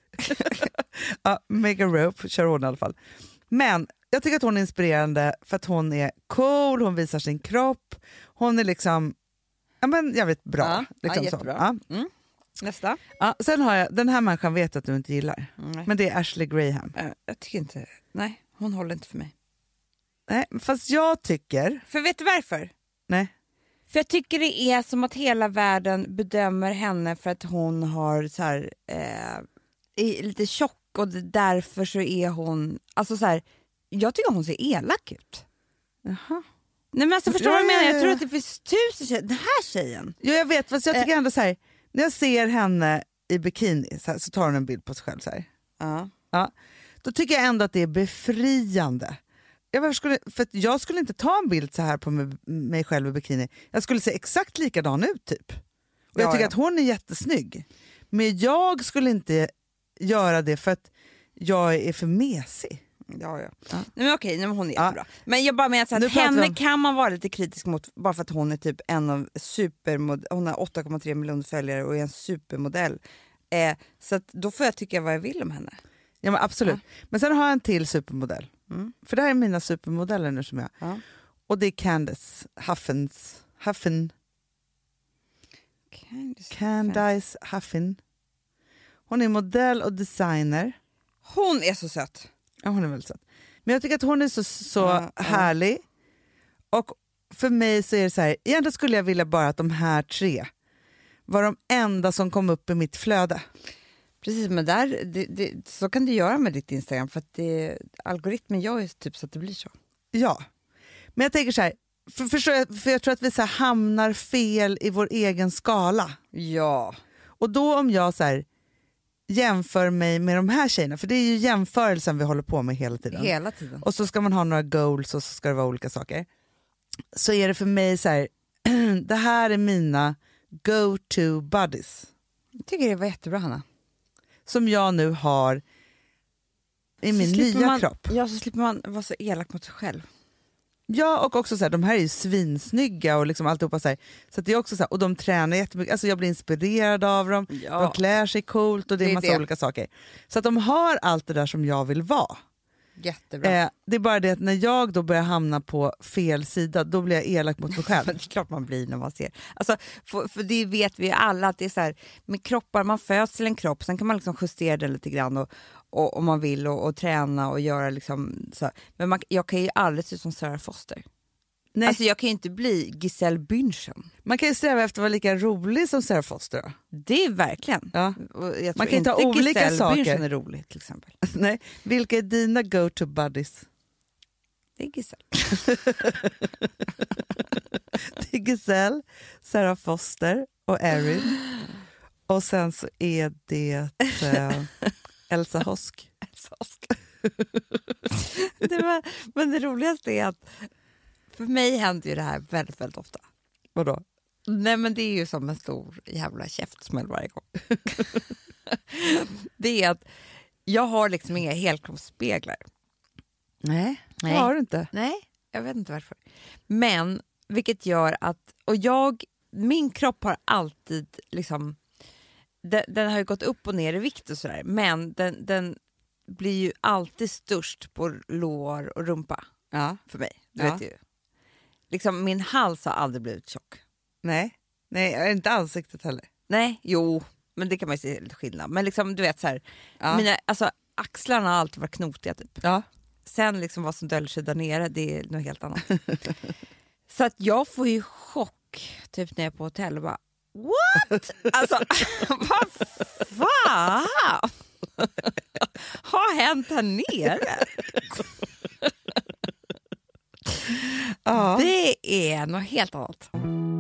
Ja, Mega Rope kör hon i alla fall. Men jag tycker att hon är inspirerande för att hon är cool, hon visar sin kropp, hon är liksom, ja men jag vet bra. Ja, liksom ja, så. jättebra. Ja. Mm. Nästa. Ja, sen har jag, den här människan vet att du inte gillar, Nej. men det är Ashley Graham. Eh, Jag tycker inte, nej, hon håller inte för mig. Nej, fast jag tycker, För vet du varför? nej, För jag tycker det är som att hela världen bedömer henne för att hon har så här, eh, är lite tjock och det- därför så är hon, alltså så här, jag tycker hon ser elak ut. jaha. Nej men alltså förstår du Ja, vad jag menar? ja, Jag tror ja. att det finns tusen tjejer, den här tjejen. Jo, jag vet, fast jag tycker Eh. ändå så här, när jag ser henne i bikini så, här, så tar hon en bild på sig själv så här. Ja. Ja, då tycker jag ändå att det är befriande. Jag, varför skulle, för att jag skulle inte ta en bild så här på mig, mig själv i bikini. Jag skulle se exakt likadan ut typ. Och jag Ja, tycker ja. att hon är jättesnygg. Men jag skulle inte göra det för att jag är för mesig. Ja, ja. Ja. Nej, men okej, nej, men hon är Ja. jättebra. Men jag bara menar så Nu att pratar vi henne om- kan man vara lite kritisk mot bara för att hon är typ en av supermod- hon har åtta komma tre miljoner följare och är en supermodell. Eh, så att då får jag tycka vad jag vill om henne. Ja, men absolut. Men sen har jag en till supermodell. Mm. För det här är mina supermodeller nu som jag. Ja. Och det är Candice Huffins. Huffin. Candice. Candice Huffin. Hon är modell och designer. Hon är så söt. Ja, hon är väldigt söt. Men jag tycker att hon är så, så Ja, ja. härlig. Och för mig så är det så här, egentligen skulle jag vilja bara att de här tre var de enda som kom upp i mitt flöde. Precis, men där, det, det, så kan du göra med ditt Instagram för att det, algoritmen gör ju typ så att det blir så. Ja. Men jag tänker så här, för, förstår jag, för jag tror att vi så här hamnar fel i vår egen skala. Ja. Och då om jag så här, jämför mig med de här tjejerna, för det är ju jämförelsen vi håller på med hela tiden. Hela tiden. Och så ska man ha några goals och så ska det vara olika saker. Så är det för mig så här, det här är mina go-to buddies. Jag tycker det var jättebra, Hanna. Som jag nu har i min nya man, kropp. Ja, så slipper man vara så elak mot sig själv. Ja, och också så här, de här är ju svinsnygga och liksom alltihopa så här. Så att det är också så här, och de tränar jättemycket. Alltså jag blir inspirerad av dem. Ja. De klär sig coolt och det är, Det är massa det. olika saker. Så att de har allt det där som jag vill vara. Jättebra. Eh, det är bara det att när jag då börjar hamna på fel sida, då blir jag elak mot mig själv. Det är klart man blir när man ser. Alltså, för, för det vet vi alla att det är så här, med kroppar, man föds till en kropp, sen kan man liksom justera det lite grann och, och, om man vill och, och träna och göra liksom så här. Men man, jag kan ju aldrig se ut som Sarah Foster. Nej. Alltså jag kan ju inte bli Giselle Bündchen. Man kan ju sträva efter att vara lika rolig som Sarah Foster då. Det är verkligen. Ja. Och jag Man tror kan inte ta olika Giselle saker. Bündchen är rolig till exempel. Nej. Vilka är dina go-to buddies? Det är Giselle. Det är Giselle, Sarah Foster och Erin. Och sen så är det äh, Elsa Hosk. Elsa Hosk. det var, men det roligaste är att för mig händer ju det här väldigt, väldigt ofta. Vadå? Nej, men det är ju som en stor jävla käftsmäll varje gång. Det är att jag har liksom inga helkroppsspeglar. Nej, det Nej. har du inte. Nej, jag vet inte varför. Men vilket gör att, och jag, min kropp har alltid liksom, den, den har ju gått upp och ner i vikt och sådär, men den, den blir ju alltid störst på lår och rumpa. Ja. För mig, du Ja. vet ju. Liksom min hals har aldrig blivit tjock. Nej, Nej, inte ansiktet heller. Nej, jo, men det kan man ju se lite skillnad. Men liksom, du vet så här, Ja. mina, alltså, axlarna har alltid varit knotiga typ. Ja. Sen liksom vad som döljer sig där nere, det är något helt annat. Så att jag får ju chock typ när jag är på hotell och bara, what? Alltså, vad fan har hänt här nere? Ja. Det är något helt annat.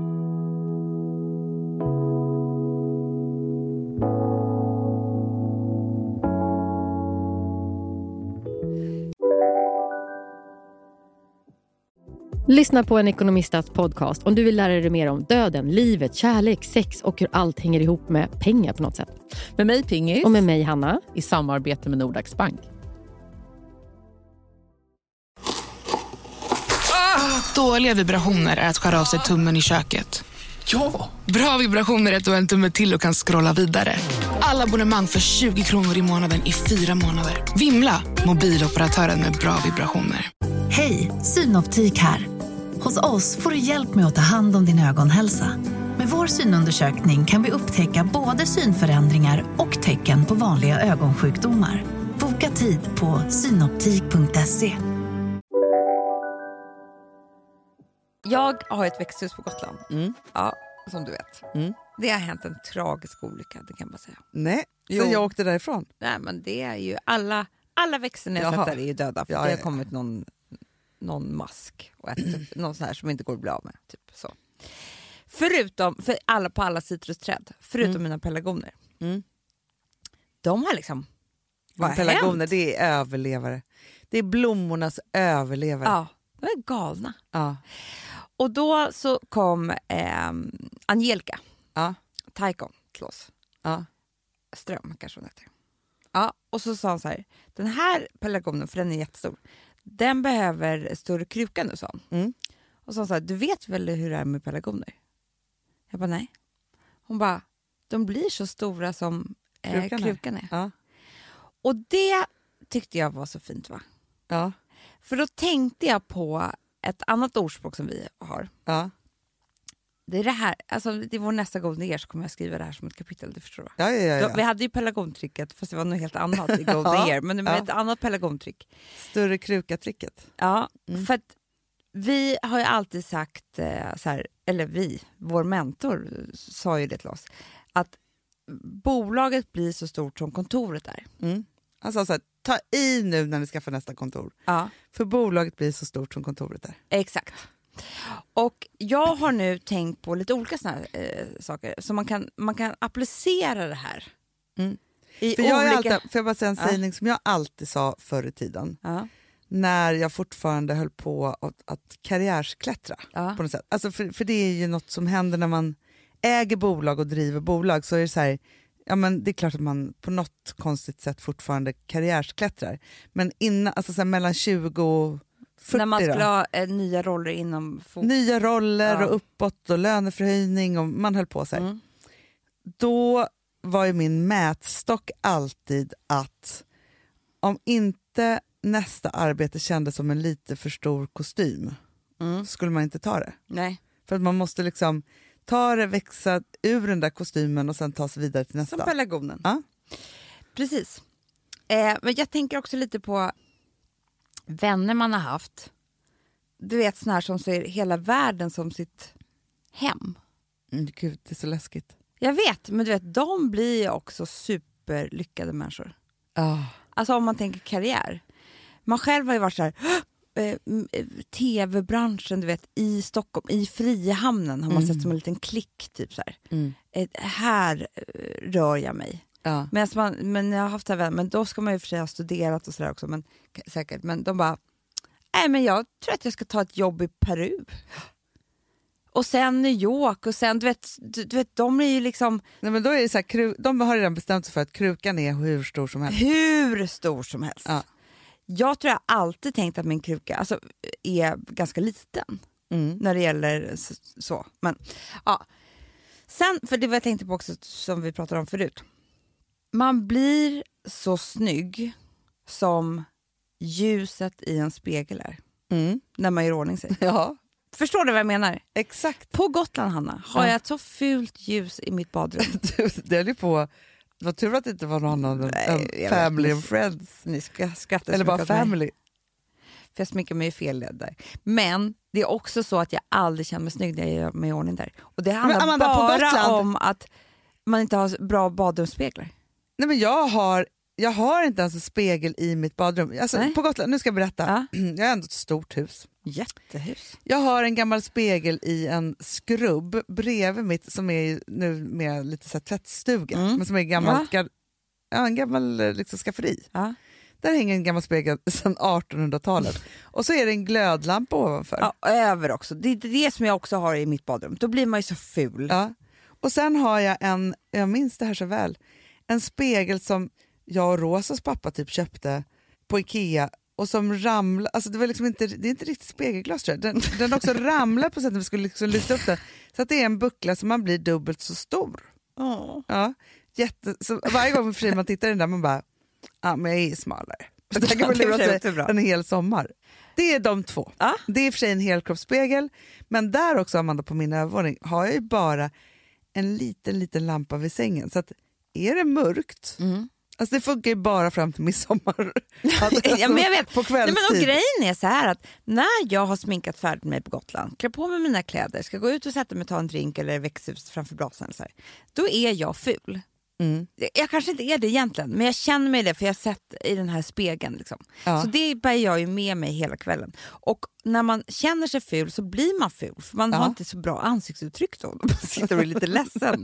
Lyssna på en ekonomistats podcast om du vill lära dig mer om döden, livet, kärlek, sex och hur allt hänger ihop med pengar på något sätt. Med mig Pingis. Och med mig Hanna. I samarbete med Nordax Bank. Ah, dåliga vibrationer är att skära av sig tummen i köket. Ja! Bra vibrationer är att du har en tumme till och kan scrolla vidare. Alla abonnemang för tjugo kronor i månaden i fyra månader. Vimla! Mobiloperatören med bra vibrationer. Hej, Synoptik här. Hos oss får du hjälp med att ta hand om din ögonhälsa. Med vår synundersökning kan vi upptäcka både synförändringar och tecken på vanliga ögonsjukdomar. Boka tid på synoptik punkt se. Jag har ett växthus på Gotland. Mm. Ja, som du vet. Mm. Det har hänt en tragisk olycka, det kan man säga. Nej, Jo. sen jag åkte därifrån. Nej, men det är ju alla, alla växterna jag Jaha. sett där är ju döda. För Ja, det har ja, ja. kommit någon, någon mask och ett, typ, någon sån här som inte går att bli av med. Typ, så. Förutom, för alla på alla citrusträd, förutom Mm. mina pelargoner. Mm. De har liksom, vad har Pelargoner, hänt? det är överlevare. Det är blommornas överlevare. Ja, de är galna. Ja. Och då så kom eh, Angelica, Ja. Taikon till oss. Ja. Ström kanske hon heter. Ja, och så sa han så här, den här pelargonen, för den är jättestor, den behöver större kruka nu, sa han. Mm. Och så sa han så här, du vet väl hur det är med pelargoner? Jag bara, nej. Hon bara, de blir så stora som eh, Krukan är. krukan är. Ja. Och det tyckte jag var så fint, va? Ja. För då tänkte jag på ett annat ordspråk som vi har. Ja. Det är det här, alltså det är vår nästa Golden Year, så kommer jag skriva det här som ett kapitel, du förstår. Ja, ja, ja, Då, ja. vi hade ju pelargontricket, fast det var något helt annat i Golden Ja, Year, men det var ja. ett annat pelargontrick. Större krukatricket. Ja, Mm. för att vi har ju alltid sagt, eh, så här, eller vi, vår mentor sa ju det till oss, att bolaget blir så stort som kontoret är. Mm. Han sa så här, ta i nu när ni skaffar nästa kontor. Ja, För bolaget blir så stort som kontoret är. exakt. Och jag har nu tänkt på lite olika såna här eh, saker, så man kan, man kan applicera det här. I För jag är olika... alltid, får jag bara säga en Ja. sägning som jag alltid sa förr i tiden. Ja. När jag fortfarande höll på att, att karriärsklättra Ja. på något sätt. Alltså för, för det är ju något som händer när man äger bolag och driver bolag, så är det så här, ja men det är klart att man på något konstigt sätt fortfarande karriärsklättrar. Men innan, alltså så här, mellan tjugo och fyrtio När man då, skulle ha eh, nya roller inom fot... nya roller Ja. och uppåt och löneförhöjning och man höll på så här. Mm. Då var ju min mätstock alltid att om inte nästa arbete kändes som en lite för stor kostym, Mm. skulle man inte ta det. Nej. För att man måste liksom ta det, växa ur den där kostymen och sen ta sig vidare till nästa. Som pelargonen. Ja. Precis. Eh, men jag tänker också lite på vänner man har haft. Du vet, såna här som ser hela världen som sitt hem. Mm, gud, det är så läskigt. Jag vet, men du vet, de blir ju också superlyckade människor. Ah. Alltså om man tänker karriär. Man själv har ju varit så här, eh, tv-branschen, du vet, i Stockholm, i Frihamnen har man Mm. sett som en liten klick, typ så här. Mm. Eh, här eh, rör jag mig. Ja. Men, man, men jag har haft det här, men då ska man ju för sig ha studerat och sådär också, men säkert. Men de bara, nej men jag tror att jag ska ta ett jobb i Peru. Och sen New York och sen, du vet, du, du vet de är ju liksom Nej, men då är det så här, kru- de har redan bestämt sig för att krukan är hur stor som helst. hur stor som helst. Ja. Jag tror jag alltid tänkt att min kruka alltså, är ganska liten Mm. när det gäller s- så. Men ja. Sen, för det var jag tänkte på också som vi pratade om förut. Man blir så snygg som ljuset i en spegel är Mm. när man gör ordning sig. Ja, Förstår du vad jag menar? exakt. På Gotland, Hanna, har Ja. jag ett så fult ljus i mitt badrum. Du, det höll ju på. Det var tur att det inte var någon annan Nej, än jag family vet. and friends. Ni ska skratta Eller så bara mycket åt mig. family. För jag sminkar mig i fel led där. Men det är också så att jag aldrig känner mig snygg när jag gör mig i ordning där. Och det handlar Amanda, på bara Gotland- om att man inte har bra badrumsspeglar. Nej, men jag har, jag har inte ens en spegel i mitt badrum. Alltså, Nej. på Gotland, nu ska jag berätta. Ja. Jag har ändå ett stort hus. Jättehus. Jag har en gammal spegel i en skrubb bredvid mitt som är nu med lite så här tvättstuga. Mm. Men som är gammalt, ja. Ja, en gammal liksom, skafferi. Ja. Där hänger en gammal spegel sedan artonhundratalet. Och så är det en glödlampa ovanför. Ja, över också. Det är det som jag också har i mitt badrum. Då blir man ju så ful. Ja. Och sen har jag en, jag minns det här så väl, en spegel som jag och Rosas pappa typ köpte på Ikea och som ramlade, alltså det var liksom inte, det är inte riktigt spegelglas tror jag. Den, den också ramlade på sätt att vi skulle liksom lyfta upp den. Så att det är en buckla som man blir dubbelt så stor. Åh. Ja, jätte, så varje gång för sig man tittar i den där man bara, ja men jag är smalare. Så där kan man Det är lura sig jättebra. en hel sommar. Det är de två. Ja. Det är för sig en helkroppsspegel, men där också, Amanda, på min övervåning har jag ju bara en liten, liten lampa vid sängen. Så att är det mörkt, Mm. alltså det funkar ju bara fram till midsommar. Ja, men jag vet. På Nej, men kvällstid. och grejen är så här att när jag har sminkat färdigt mig på Gotland, klär på mig mina kläder, ska gå ut och sätta mig och ta en drink eller växthus framför brasan eller så här, då är jag ful. Mm. Jag kanske inte är det egentligen, men jag känner mig det för jag har sett i den här spegeln. Liksom. Ja. Så det bär jag ju med mig hela kvällen. Och när man känner sig ful så blir man ful, för man Ja. har inte så bra ansiktsuttryck då. Man sitter och är lite ledsen.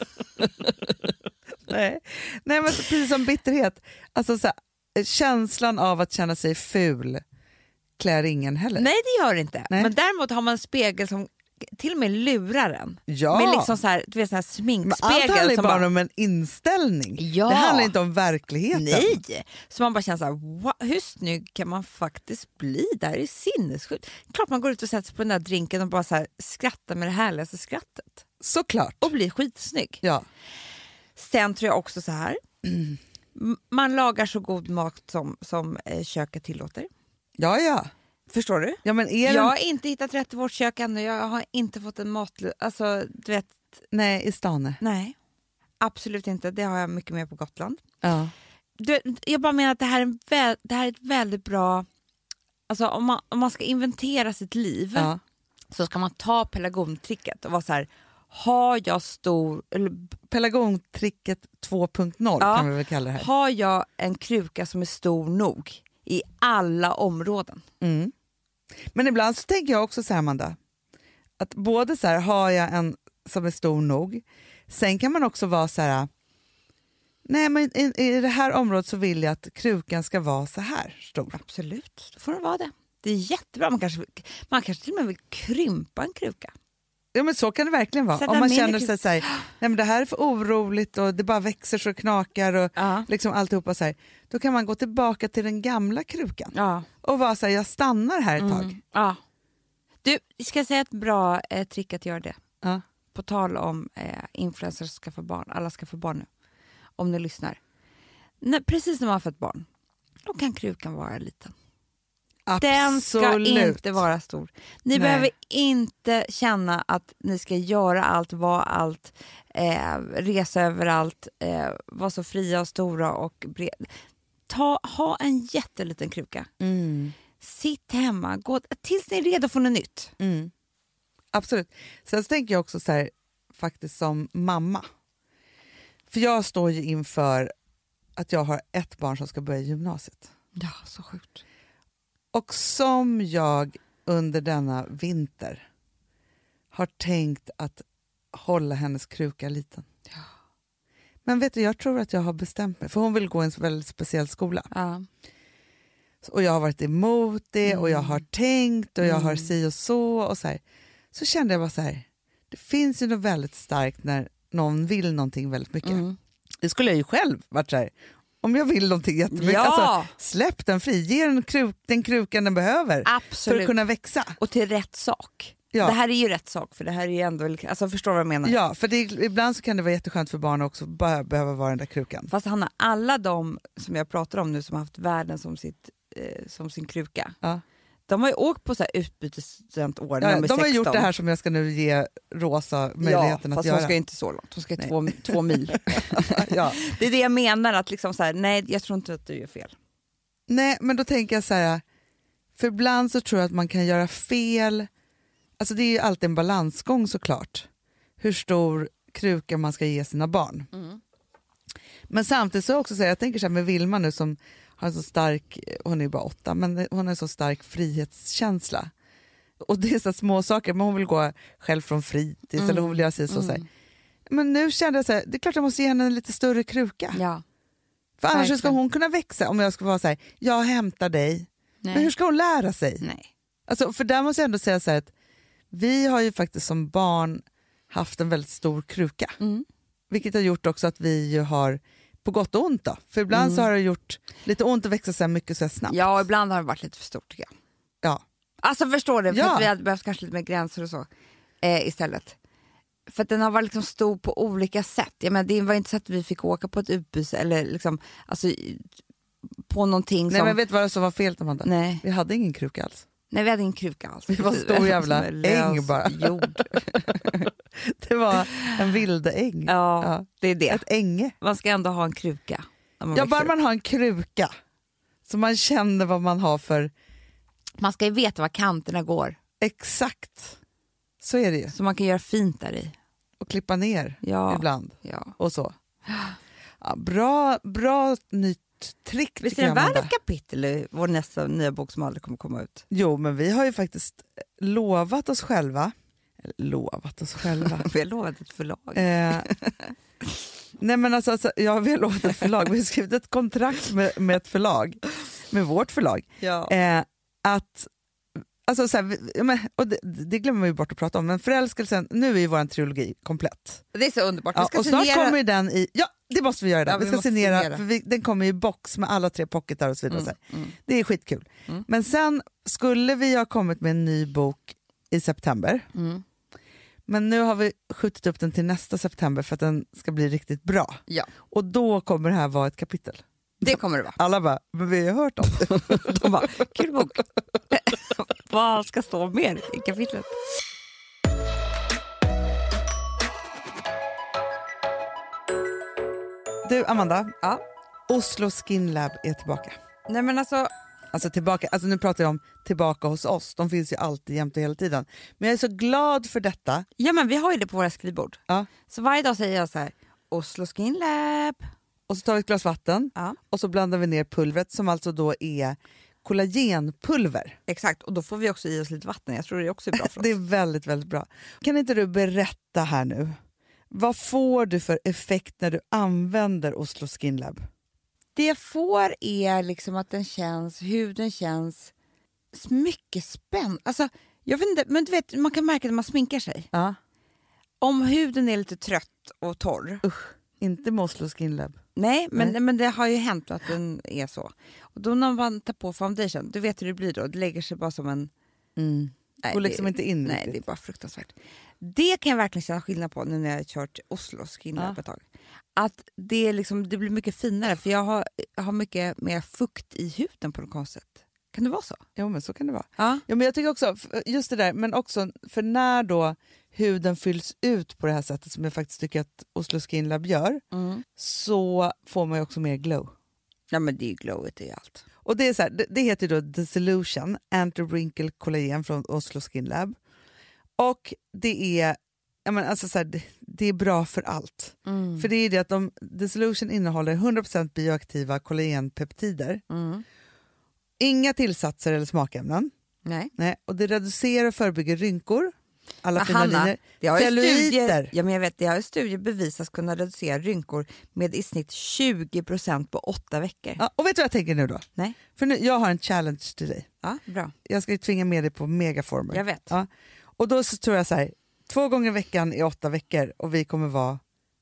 Nej. Nej, men precis som bitterhet. Alltså, så här, känslan av att känna sig ful klär ingen heller. Nej, det gör det inte. Nej. Men däremot har man en spegel som till och med lurar en. Ja. Med liksom så här, du vet, sån här Men allt sminkspegel. handlar ju som bara bara, om en inställning. Ja. Det handlar inte om verkligheten. nej! Så man bara känner så här, "Wow, hur snygg kan man faktiskt bli? Det här är sinnessjukt. Klart man går ut och sätter sig på den där drinken och bara så här, skrattar med det härligaste skrattet. Såklart. Och blir skitsnygg. Ja. Sen tror jag också så här. M- Man lagar så god mat som, som eh, köket tillåter. Ja, ja. Förstår du? Ja, men är Jag den... har inte hittat rätt i vårt kök ännu. Jag har inte fått en mat... Alltså, du vet, Nej, i Stane. nej. Absolut inte. Det har jag mycket mer på Gotland. Ja. Du, jag bara menar att det här är, en vä- det här är ett väldigt bra... Alltså om man, om man ska inventera sitt liv Ja. så ska man ta pelargontricket och vara så här, har jag stor... Eller, Pelargontricket två punkt noll Ja. kan vi väl kalla det här. har jag en kruka som är stor nog i alla områden? Mm. Men ibland så tänker jag också så här, Amanda, att både så här, har jag en som är stor nog, sen kan man också vara så här, Nej, men i, i det här området så vill jag att krukan ska vara så här stor. Absolut, då får det vara det. Det är jättebra. Man kanske, man kanske till och med vill krympa en kruka. Ja, men så kan det verkligen vara. Sätta Om man mindre känner kruk- sig så här, nej men det här är för oroligt och det bara växer så det knakar och Ja. liksom alltihopa så här. Då kan man gå tillbaka till den gamla krukan Ja. och vara så här, jag stannar här ett tag. Mm. Ja. Du, ska jag säga ett bra eh, trick att göra det? Ja. På tal om eh, influencers ska få barn. Alla ska få barn nu. Om ni lyssnar. När, precis när man har fått barn, då kan krukan vara liten. Den ska Absolut. inte vara stor. Ni Nej. behöver inte känna att ni ska göra allt, vara allt, eh, resa överallt, eh, vara så fria och stora och breda. Ta, ha en jätteliten kruka. Mm. Sitt hemma, gå tills ni är redo för något nytt. Mm. Absolut. Sen så tänker jag också så här, faktiskt som mamma. För jag står ju inför att jag har ett barn som ska börja gymnasiet. Ja, så sjukt. Och som jag under denna vinter har tänkt att hålla hennes kruka liten. Ja. Men vet du, jag tror att jag har bestämt mig. För hon vill gå i en väldigt speciell skola. Ja. Och jag har varit emot det Mm. och jag har tänkt och jag har Mm. si och så. Och så här. Så kände jag bara så här, det finns ju något väldigt starkt när någon vill någonting väldigt mycket. Mm. Det skulle jag ju själv varit så här, om jag vill någonting jättemycket. Ja. Alltså, släpp den fri, ge den kruk, den krukan den behöver för Absolut. att kunna växa. Och till rätt sak. Ja. Det här är ju rätt sak, för det här är ju ändå, alltså förstår vad jag menar? Ja, för det, ibland så kan det vara jätteskönt för barn också bara behöva vara den där krukan. Fast Hanna, alla de som jag pratar om nu som har haft världen som, sitt, eh, som sin kruka, Ja. de har ju åkt på så här utbytesstudentår när Ja, de är de har sexton. gjort det här som jag ska nu ge Rosa möjligheten ja, att fast göra. hon ska ju inte så långt, hon ska ju två, två mil. Ja. Det är det jag menar, att liksom så här, nej jag tror inte att du gör fel. Nej, men då tänker jag så här, för ibland så tror jag att man kan göra fel. Alltså det är ju alltid en balansgång såklart. Hur stor kruka man ska ge sina barn. Mm. Men samtidigt så också så här, jag tänker så här med Vilma nu som har en så stark, hon är ju bara åtta, men hon har en så stark frihetskänsla. Och det är så små saker, men hon vill gå själv från fritids Mm. eller hon vill göra sig så, Mm. så här. Men nu kände jag så här, det är klart jag måste ge henne en lite större kruka. Ja. För annars ska verkligen. hon kunna växa om jag ska vara så här, jag hämtar dig. Nej. Men hur ska hon lära sig? Nej. Alltså, för där måste jag ändå säga så här att vi har ju faktiskt som barn haft en väldigt stor kruka. Mm. Vilket har gjort också att vi ju har, på gott och ont då, för ibland Mm. så har det gjort lite ont att växa så här mycket så här snabbt. Ja, och ibland har det varit lite för stort tycker jag. Ja. Alltså förstår du, för Ja. att vi hade behövt kanske lite mer gränser och så eh, istället. För att den har varit liksom stor på olika sätt. Jag menar, det var inte så att vi fick åka på ett utbyte eller liksom, alltså, i- på någonting Nej som... men vet du vad som var fel Amanda? Nej. Vi hade ingen kruka alls. Nej, vi hade ingen kruka alls. Vi var stor jävla Som en lös äng bara. Jord. Det var en vilde äng. Ja, Ja. det är det. Ett änge. Man ska ändå ha en kruka. när man Ja, växer bara upp. man har en kruka. Så man känner vad man har för, Man ska ju veta var kanterna går. exakt. Så är det ju. Så man kan göra fint där i. Och klippa ner Ja. ibland. Ja. Och så. Ja, bra, bra nytt trick Visst tycker är det jag, värd Amanda. ett kapitel i vår nästa nya bok som aldrig kommer komma ut? Jo, men vi har ju faktiskt lovat oss själva, eller lovat oss själva. Vi har lovat ett förlag. eh, nej men alltså, alltså, ja, vi har lovat ett förlag, vi har skrivit ett kontrakt med, med ett förlag, med vårt förlag. Ja. Eh, att, alltså, så här, vi, ja, men, och det, det glömmer vi bort att prata om, men förälskelsen, nu är ju vår trilogi komplett. Det är så underbart. Vi Ja, ska och snart signera- kommer ju den i, ja det måste vi göra, Ja, vi vi ska måste signera, signera. för vi, den kommer i box med alla tre pocketar och så vidare. Mm, Så här. mm. Det är skitkul. Mm. Men sen skulle vi ha kommit med en ny bok i september, Mm. men nu har vi skjutit upp den till nästa september för att den ska bli riktigt bra. Ja, Och då kommer det här vara ett kapitel. det kommer det vara. Alla bara, men vi har hört om det. De bara, kul bok. Vad ska stå mer i kapitlet? Du Amanda, Ja. Oslo Skin Lab är tillbaka. Nej men alltså, Alltså tillbaka, alltså nu pratar jag om tillbaka hos oss, de finns ju alltid jämt och hela tiden. Men jag är så glad för detta. ja men vi har ju det på våra skrivbord. Ja. Så varje dag säger jag så här, Oslo Skin Lab. Och så tar vi ett glas vatten Ja. och så blandar vi ner pulvret som alltså då är kollagenpulver. Exakt, och då får vi också i oss lite vatten. Jag tror det också är bra för oss. Det är väldigt, väldigt bra. Kan inte du berätta här nu, Vad får du för effekt när du använder Oslo Skin Lab? Det jag får är liksom att den känns, huden känns mycket spänd. Alltså, jag vet inte, men du vet, man kan märka när man sminkar sig. Ja. Om huden är lite trött och torr. Usch, inte med Oslo Skin Lab. Nej, men, Nej. men det har ju hänt att den är så. Och då när man tar på foundation, du vet hur det blir då. Det lägger sig bara som en... Mm. Nej, Går liksom det, inte in Nej, riktigt. det är bara fruktansvärt. Det kan jag verkligen känna skillnad på nu när jag har kört Oslo Skin Lab Ja. ett tag. Att det, är liksom, det blir mycket finare för jag har, jag har mycket mer fukt i huden på något konstigt. Kan det vara så? Jo, men så kan det vara. Ja. Ja, men jag tycker också, just det där, men också för när då huden fylls ut på det här sättet som jag faktiskt tycker att Oslo Skin Lab gör, Mm. så får man ju också mer glow. Ja, men det är ju glowigt i allt. Och det är så här, det, det heter då The Solution Anti-Wrinkle Collagen från Oslo Skin Lab. Och det är, jag menar, alltså så här, det, det är bra för allt. Mm. För det är det att de, The Solution innehåller hundra procent bioaktiva kollagenpeptider. Mm. Inga tillsatser eller smakämnen. Nej. Nej, och det reducerar och förebygger rynkor. Alla Men fina Hanna, linjer. det har ju studier, Celluliter. ja, men jag vet, det har ju studier bevisats kunna reducera rynkor med i snitt tjugo procent på åtta veckor. Ja, och vet du vad jag tänker nu då? Nej. För nu, jag har en challenge till dig. Ja, bra. Jag ska ju tvinga med dig på megaformer. Jag vet. Ja. Och då så tror jag så här, två gånger i veckan i åtta veckor och vi kommer vara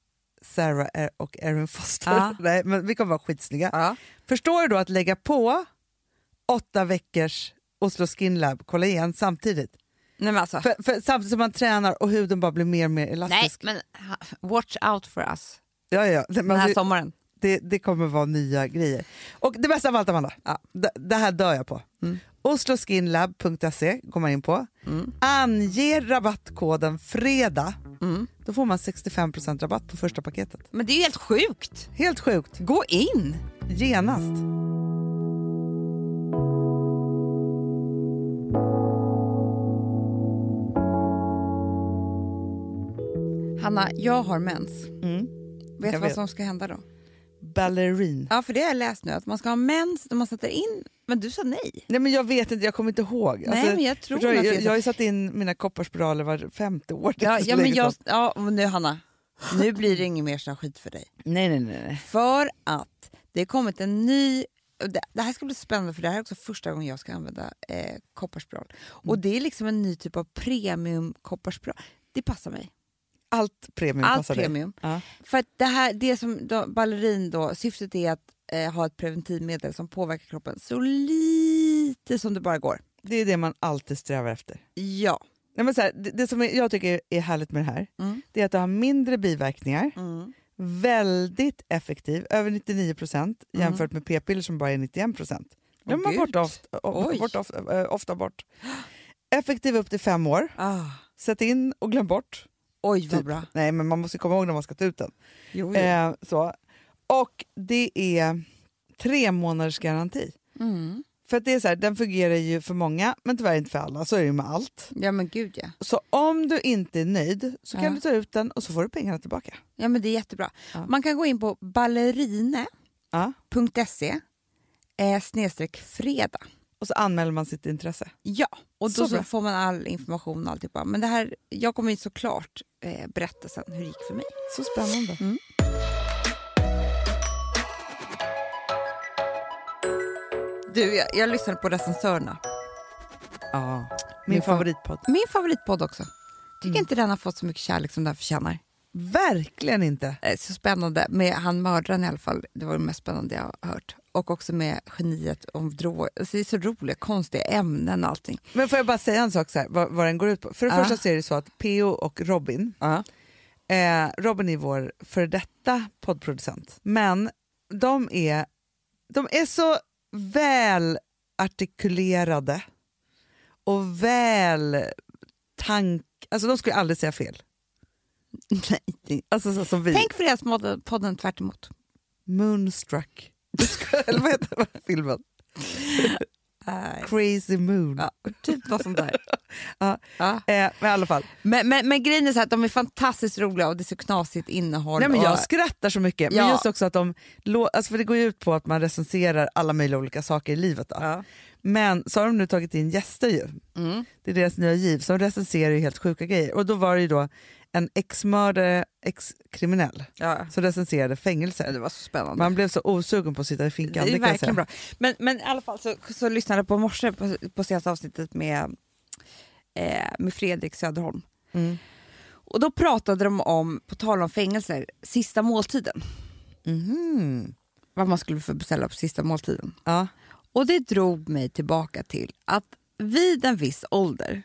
Sarah och Erin Foster. Ja. Nej, men vi kommer vara skitsnygga. Ja. Förstår du då att lägga på åtta veckors Oslo Skin Lab kollagen samtidigt? Nej, men alltså. För, för samtidigt som man tränar och huden bara blir mer och mer Nej, elastisk. men ha- watch out for us Ja, ja. Det, den här det, sommaren. det, det kommer vara nya grejer. Och det bästa av allt, Amanda, Ja. det, det här dör jag på. Mm. oslo skin lab punkt se går man in på. Mm. Ange rabattkoden fredag. Mm. Då får man sextiofem procent rabatt på första paketet. Men det är ju helt sjukt. Helt sjukt. Gå in. Genast. Hanna, jag har mens. Mm. Vet du Jag vad vet. som ska hända då? Ballerin. Ja, för det har jag läst nu. Att man ska ha mens när man sätter in... Men du sa nej. Nej, men jag vet inte, jag kommer inte ihåg. Nej, men jag tror förstår du, att det är jag, så. jag har ju satt in mina kopparspiraler var femte år. Det är Ja, så ja, men länge jag, sedan. ja, men nu Hanna. Nu blir det ingen mer sån skit för dig. Nej, nej, nej. nej. För att det har kommit en ny... Det, det här ska bli spännande för det här är också första gången jag ska använda eh, kopparspiral. Och det är liksom en ny typ av premium kopparspiral. Det passar mig. Allt premium Allt passar dig. premium. Ja. För att det här, det som då, ballerin då, syftet är att eh, ha ett preventivmedel som påverkar kroppen så lite som det bara går. Det är det man alltid strävar efter. Ja. Nej, men så här, det, det som jag tycker är härligt med det här, Mm. det är att det har mindre biverkningar, Mm. väldigt effektiv, över nittionio procent jämfört med p-piller som bara är nittioen procent. Glömmer man Gud. bort ofta, Oj. bort, ofta, äh, ofta bort. Effektiv upp till fem år. Ah. Sätt in och glöm bort. Oj, vad Typ. bra. Nej, men man måste komma ihåg när man ska ta ut den. Jo, jo. Eh, så. Och det är tre månaders garanti. Mm. För att det är så här, den fungerar ju för många, men tyvärr inte för alla. Så är det ju med allt. Ja, men gud ja. Så om du inte är nöjd så kan Ja. du ta ut den och så får du pengarna tillbaka. Ja, men det är jättebra. Ja. Man kan gå in på ballerine punkt se Ja. eh, snedstreck fredag. Och så anmäler man sitt intresse. Ja, och då Så så bra. får man all information och alltihopa. Men det här, jag kommer ju såklart eh, berätta sen hur det gick för mig. Så spännande. Mm. Du, jag, jag lyssnade på recensörerna. Ja. Min Min fa- favoritpodd. Min favoritpodd också. Tycker Mm. inte den har fått så mycket kärlek som den förtjänar. Verkligen inte. Eh, Så spännande. Med han mördaren i alla fall. Det var det mest spännande jag har hört. Och också med geniet om droger. Alltså det är så roliga, konstiga ämnen och allting. Men får jag bara säga en sak så här, vad, vad den går ut på? För det Ja. första så är det så att P O och Robin, Ja. eh, Robin är vår för detta poddproducent. Men de är, de är så väl artikulerade och väl tank... Alltså de skulle aldrig säga fel. Nej, det- Alltså så som vi. Tänk för deras mod- podden tvärt emot. Moonstruck. Eller vad heter vad heter filmen? Crazy Moon. Ja, typ något sånt där. Ja. Ja. Eh, men i alla fall. Men, men, men grejen är så att de är fantastiskt roliga och det är så knasigt innehåll. Nej, men jag och, skrattar så mycket. Ja. Men just också att de... lå- Alltså för det går ju ut på att man recenserar alla möjliga olika saker i livet. Då. ja. Men så har de nu tagit in gäster ju. Mm. Det är deras nya giv. Så de recenserar ju helt sjuka grejer. Och då var det ju då en ex-mördare, ex-kriminell Ja. som recenserade fängelser. Det var så spännande. Man blev så osugen på att sitta i finkan. Det är det kan jag verkligen säga. bra. Men, men i alla fall så, så lyssnade jag på morse på, på senaste avsnittet med, eh, med Fredrik Söderholm. Mm. Och då pratade de om, på tal om fängelser, sista måltiden. Mhm. Vad man skulle få beställa på sista måltiden. Ja. Och det drog mig tillbaka till att vid en viss ålder,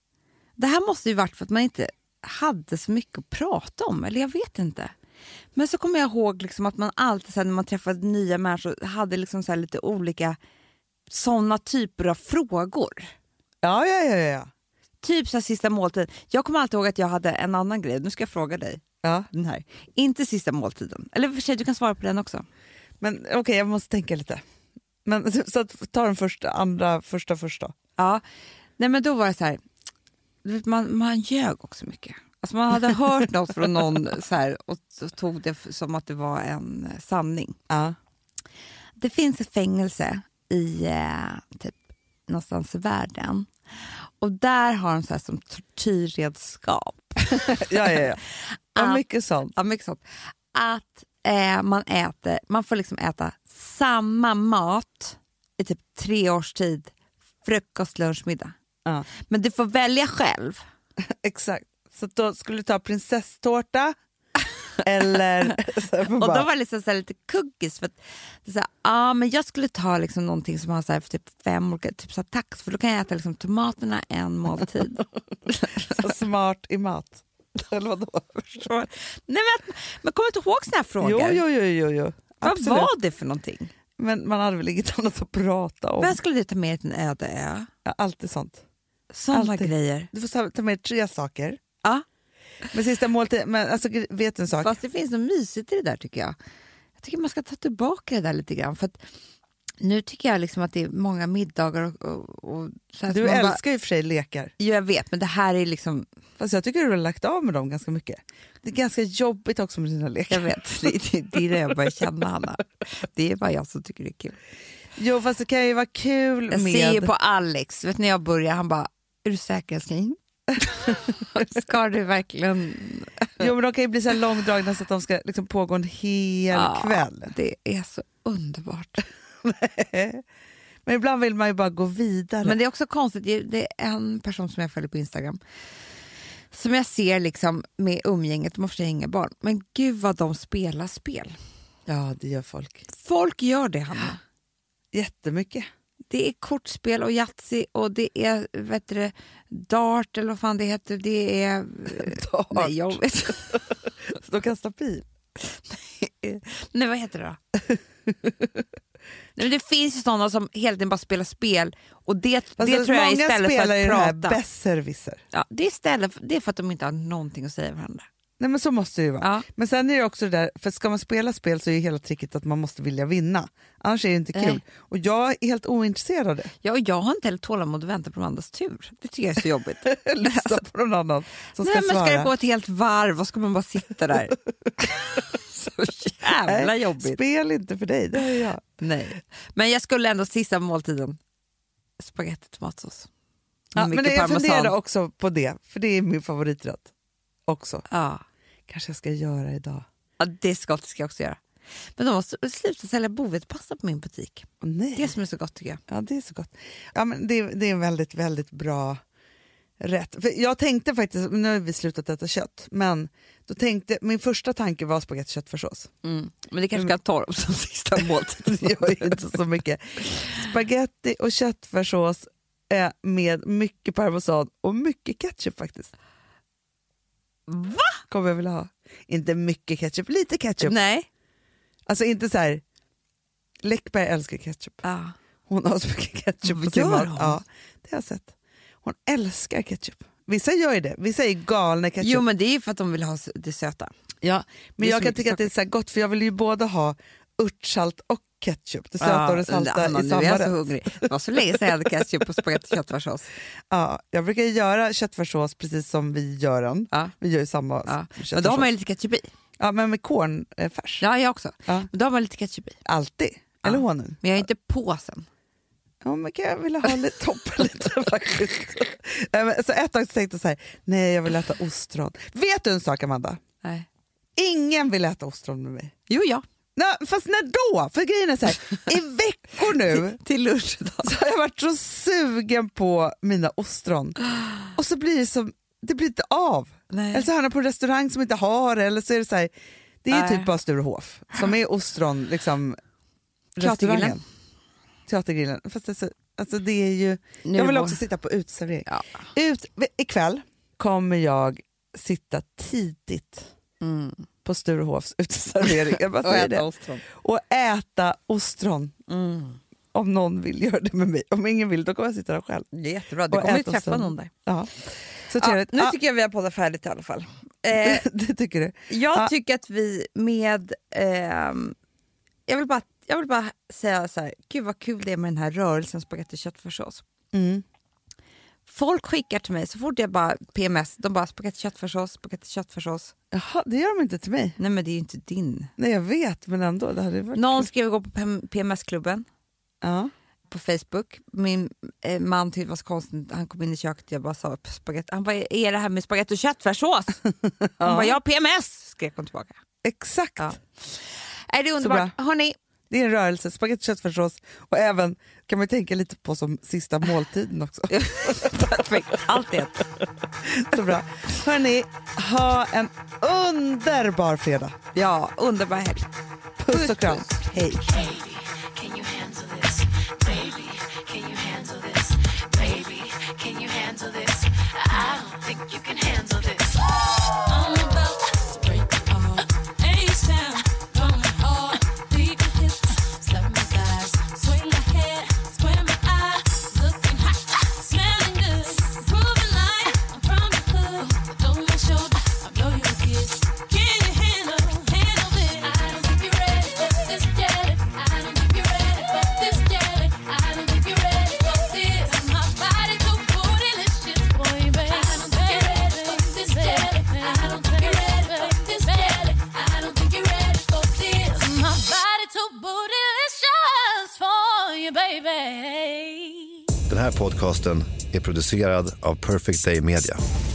det här måste ju varit för att man inte hade så mycket att prata om, eller jag vet inte. Men så kommer jag ihåg liksom att man alltid så här, när man träffade nya människor hade liksom så här lite olika sådana typer av frågor. Ja, ja, ja, ja. Typ så här sista måltiden. Jag kommer alltid ihåg att jag hade en annan grej. Nu ska jag fråga dig. ja. Den här. Inte sista måltiden. Eller för sig, du kan svara på den också. Men okej, okay, jag måste tänka lite. Men så att, ta den första, andra, första, första. Ja. Nej, men då var det så här. Du vet, man, man ljög också mycket. Alltså man hade hört något från någon så här, och så tog det som att det var en sanning. Ja. Det finns ett fängelse i eh, typ någonstans i världen. Och där har de så här som tortyrredskap. ja, ja, ja. ja Att- mycket sånt. Ja, mycket sånt. Att eh, man äter, man får liksom äta samma mat i typ tre års tid. Frukost, lunch, middag. Ja. Men du får välja själv. Exakt. Så då skulle du ta prinsesstårta eller... så här, Och bara, då var det liksom så här lite kuggis. För att det är så här, ah, men jag skulle ta liksom någonting som har så här för typ fem olika, typ så här tax. För då kan jag äta liksom tomaterna en måltid. så smart i mat. Eller vadå? Förstår? Nej, men, men kommer du inte ihåg såna här frågor? Jo, jo, jo, jo, jo. Vad Absolut. var det för någonting? Men man hade väl inget annat att prata om. Vad skulle du ta med till en öde ö? Ja, alltid sånt. Sådana Alltid. grejer. Du får ta- ta med tre saker. Ja. Men sista måltid, men alltså vet du en sak? Fast det finns något mysigt i det där tycker jag. Jag tycker man ska ta tillbaka det där lite grann. För att nu tycker jag liksom att det är många middagar och, och, och så här Du som man bara, älskar ju för sig lekar. jo, jag vet, men det här är liksom, Fast jag tycker du har lagt av med dem ganska mycket. Det är ganska jobbigt också med dina lekar. jag vet, det, det, det är det jag börjar känna, Hanna. Det är bara jag som tycker det är kul. Jo, fast det kan ju vara kul Jag med... ser ju på Alex, vet när jag börjar, han bara, är du säker älskling? Ska du verkligen? Jo, men de kan ju bli så här långdragna så att de ska liksom pågå en hel Ja, kväll. det är så underbart. Men ibland vill man ju bara gå vidare. Men det är också konstigt, det är- det är en person som jag följer på Instagram som jag ser liksom med umgänget, de har för sig inga barn, men gud vad de spelar spel. Ja, det gör folk. Folk gör det, Hanna. Jättemycket. Det är kortspel och Yatzy och det är, vet du, det, dart eller vad fan det heter. Det är... Dart. Nej, jag vet. Så de kastar pil. Nej, vad heter det då? Nej, men det finns ju sådana som hela tiden bara spelar spel och det, Alltså, det tror jag är många istället spelar för ju att det här prata. besserwisser. Ja, det, är istället för, det är för att de inte har någonting att säga varandra. Nej, men så måste det ju vara. Ja. Men sen är det också det där, för ska man spela spel så är ju hela tricket att man måste vilja vinna. Annars är det inte kul. Nej. Och jag är helt ointresserad av det. Ja, och jag har inte heller tålamod att vänta på de andras tur. Det tycker jag är så jobbigt. Lyssna på någon annan som Nej, ska men svara. ska det gå ett helt varv och ska man bara sitta där? Så jävla Nej, jobbigt. Spel inte för dig, det är jag. Nej. Men jag skulle ändå sista måltiden spagetti och tomatsås. Ja, Mycket men det, jag parmesan. funderar också på det, för det är min favoriträtt också. Ja. Kanske jag ska göra idag. Ja, det är så gott, det ska jag också göra. Men de måste sluta sälja bovetpasta på min butik. Åh, nej. Det som är så gott tycker jag. Ja, det är så gott. Ja, men det, det är en väldigt, väldigt bra rätt. För jag tänkte faktiskt, nu har vi slutat äta kött, men då tänkte, min första tanke var spagetti och köttfärssås. Mm. Men det kanske ska ta dem som sista måltid. Det gör ju inte så mycket. Spagetti och köttfärssås eh, med mycket parmesan och mycket ketchup faktiskt. Va? Kommer jag vilja ha. Inte mycket ketchup, lite ketchup. Nej. Alltså inte så här. Läckberg älskar ketchup. Ja. Hon har så mycket ketchup på Gör sin mat. hon? Ja, det har jag sett. Hon älskar ketchup. Vissa gör ju det. Vissa är galna ketchup. Jo, men det är för att de vill ha det söta. Ja, men Det är jag så kan mycket tycka att det är så här gott, för jag vill ju både ha örtsalt och ketchup. Det söta Ja, och det salta Hanna, i nu samma är jag så rätt. hungrig. Det var så länge sedan jag hade ketchup på spagetti och köttfärssås. Ja, jag brukar göra köttfärssås precis som vi gör den. Ja. Vi gör ju samma Ja. köttfärssås. Men då har man ju lite ketchup i. Ja, men med cornfärs. Ja, jag också. Ja. Men då har man lite ketchup i. Alltid. Eller honung. Men jag är inte på sen. Ja, men kan jag vilja ha lite toppen lite faktiskt. Så ett tag så tänkte jag så här, nej jag vill äta ostron. Vet du en sak, Amanda? Nej. Ingen vill äta ostron med mig. Jo, ja. Nej, fast när då? För grejen är så här, i veckor nu till lunch då. så har jag varit så sugen på mina ostron. Och så blir det som, det blir inte av. Nej. Eller så hamnar jag på en restaurang som inte har det, eller så är det så här, det är Nej. typ bara Sturehof som är ostron liksom Teatergrillen. restaurangen. Teatergrillen. Fast alltså, alltså det är ju, Nu jag vill var- också sitta på uteservering. Ja. Ut, ikväll kommer jag sitta tidigt Mm. på Sturehofs uteservering. Jag bara Och säger äta det. ostron. Och äta ostron. Mm. Om någon vill göra det med mig. Om ingen vill, då kommer jag sitta där själv. Det är jättebra, du Och kommer ju äta träffa ostron. någon där. Ja. Så Ja, trevligt. nu Ja, tycker jag vi har poddat färdigt i alla fall. Eh, det tycker du. jag Ja. tycker att vi med... ehm, jag, vill bara, jag vill bara säga så här, gud vad kul det är med den här rörelsen spagetti och köttfärssås. Mm. Folk skickar till mig så fort jag bara P M S, de bara spagetti köttfärssås, spagetti köttfärssås. Jaha, det gör de inte till mig. Nej men det är ju inte din. Nej, jag vet, men ändå. Det hade varit Någon kul. skrev gå på P M S-klubben Ja. på Facebook. Min eh, man tyckte det var så konstigt, han kom in i köket jag bara sa spagetti. Han bara, är det här med spagetti och köttfärssås? Han bara, ja P M S, skrek hon tillbaka. Exakt. Ja. Är det är underbart. Hörrni, Det är en rörelse, spagetti köttfärssås. Och även kan man tänka lite på som sista måltiden också. perfekt. Allt är ett. Så bra. Hörrni, ha en underbar fredag. Ja, underbar helg. Puss och kram. Hej. Can you handle this? Baby, can you handle this? Baby, can you handle this? I don't think you can handle this. I'm about to break it all. A-sound, going hard. Beat the hips, slap my thighs. Swing my head, square my eyes. Looking hot, smelling good. Proving like I'm from the hood. Over my shoulder, I blow you a kiss. Can you handle, handle this? I don't think you're ready for this jelly. I don't think you're ready for this jelly. I don't think you're ready for this. My body too bootylicious for you, baby. I don't think you're ready for this jelly. I don't think you're ready for this jelly. I don't think you're ready for this. My body too bootylicious for you, baby. Den här podcasten är producerad av Perfect Day Media.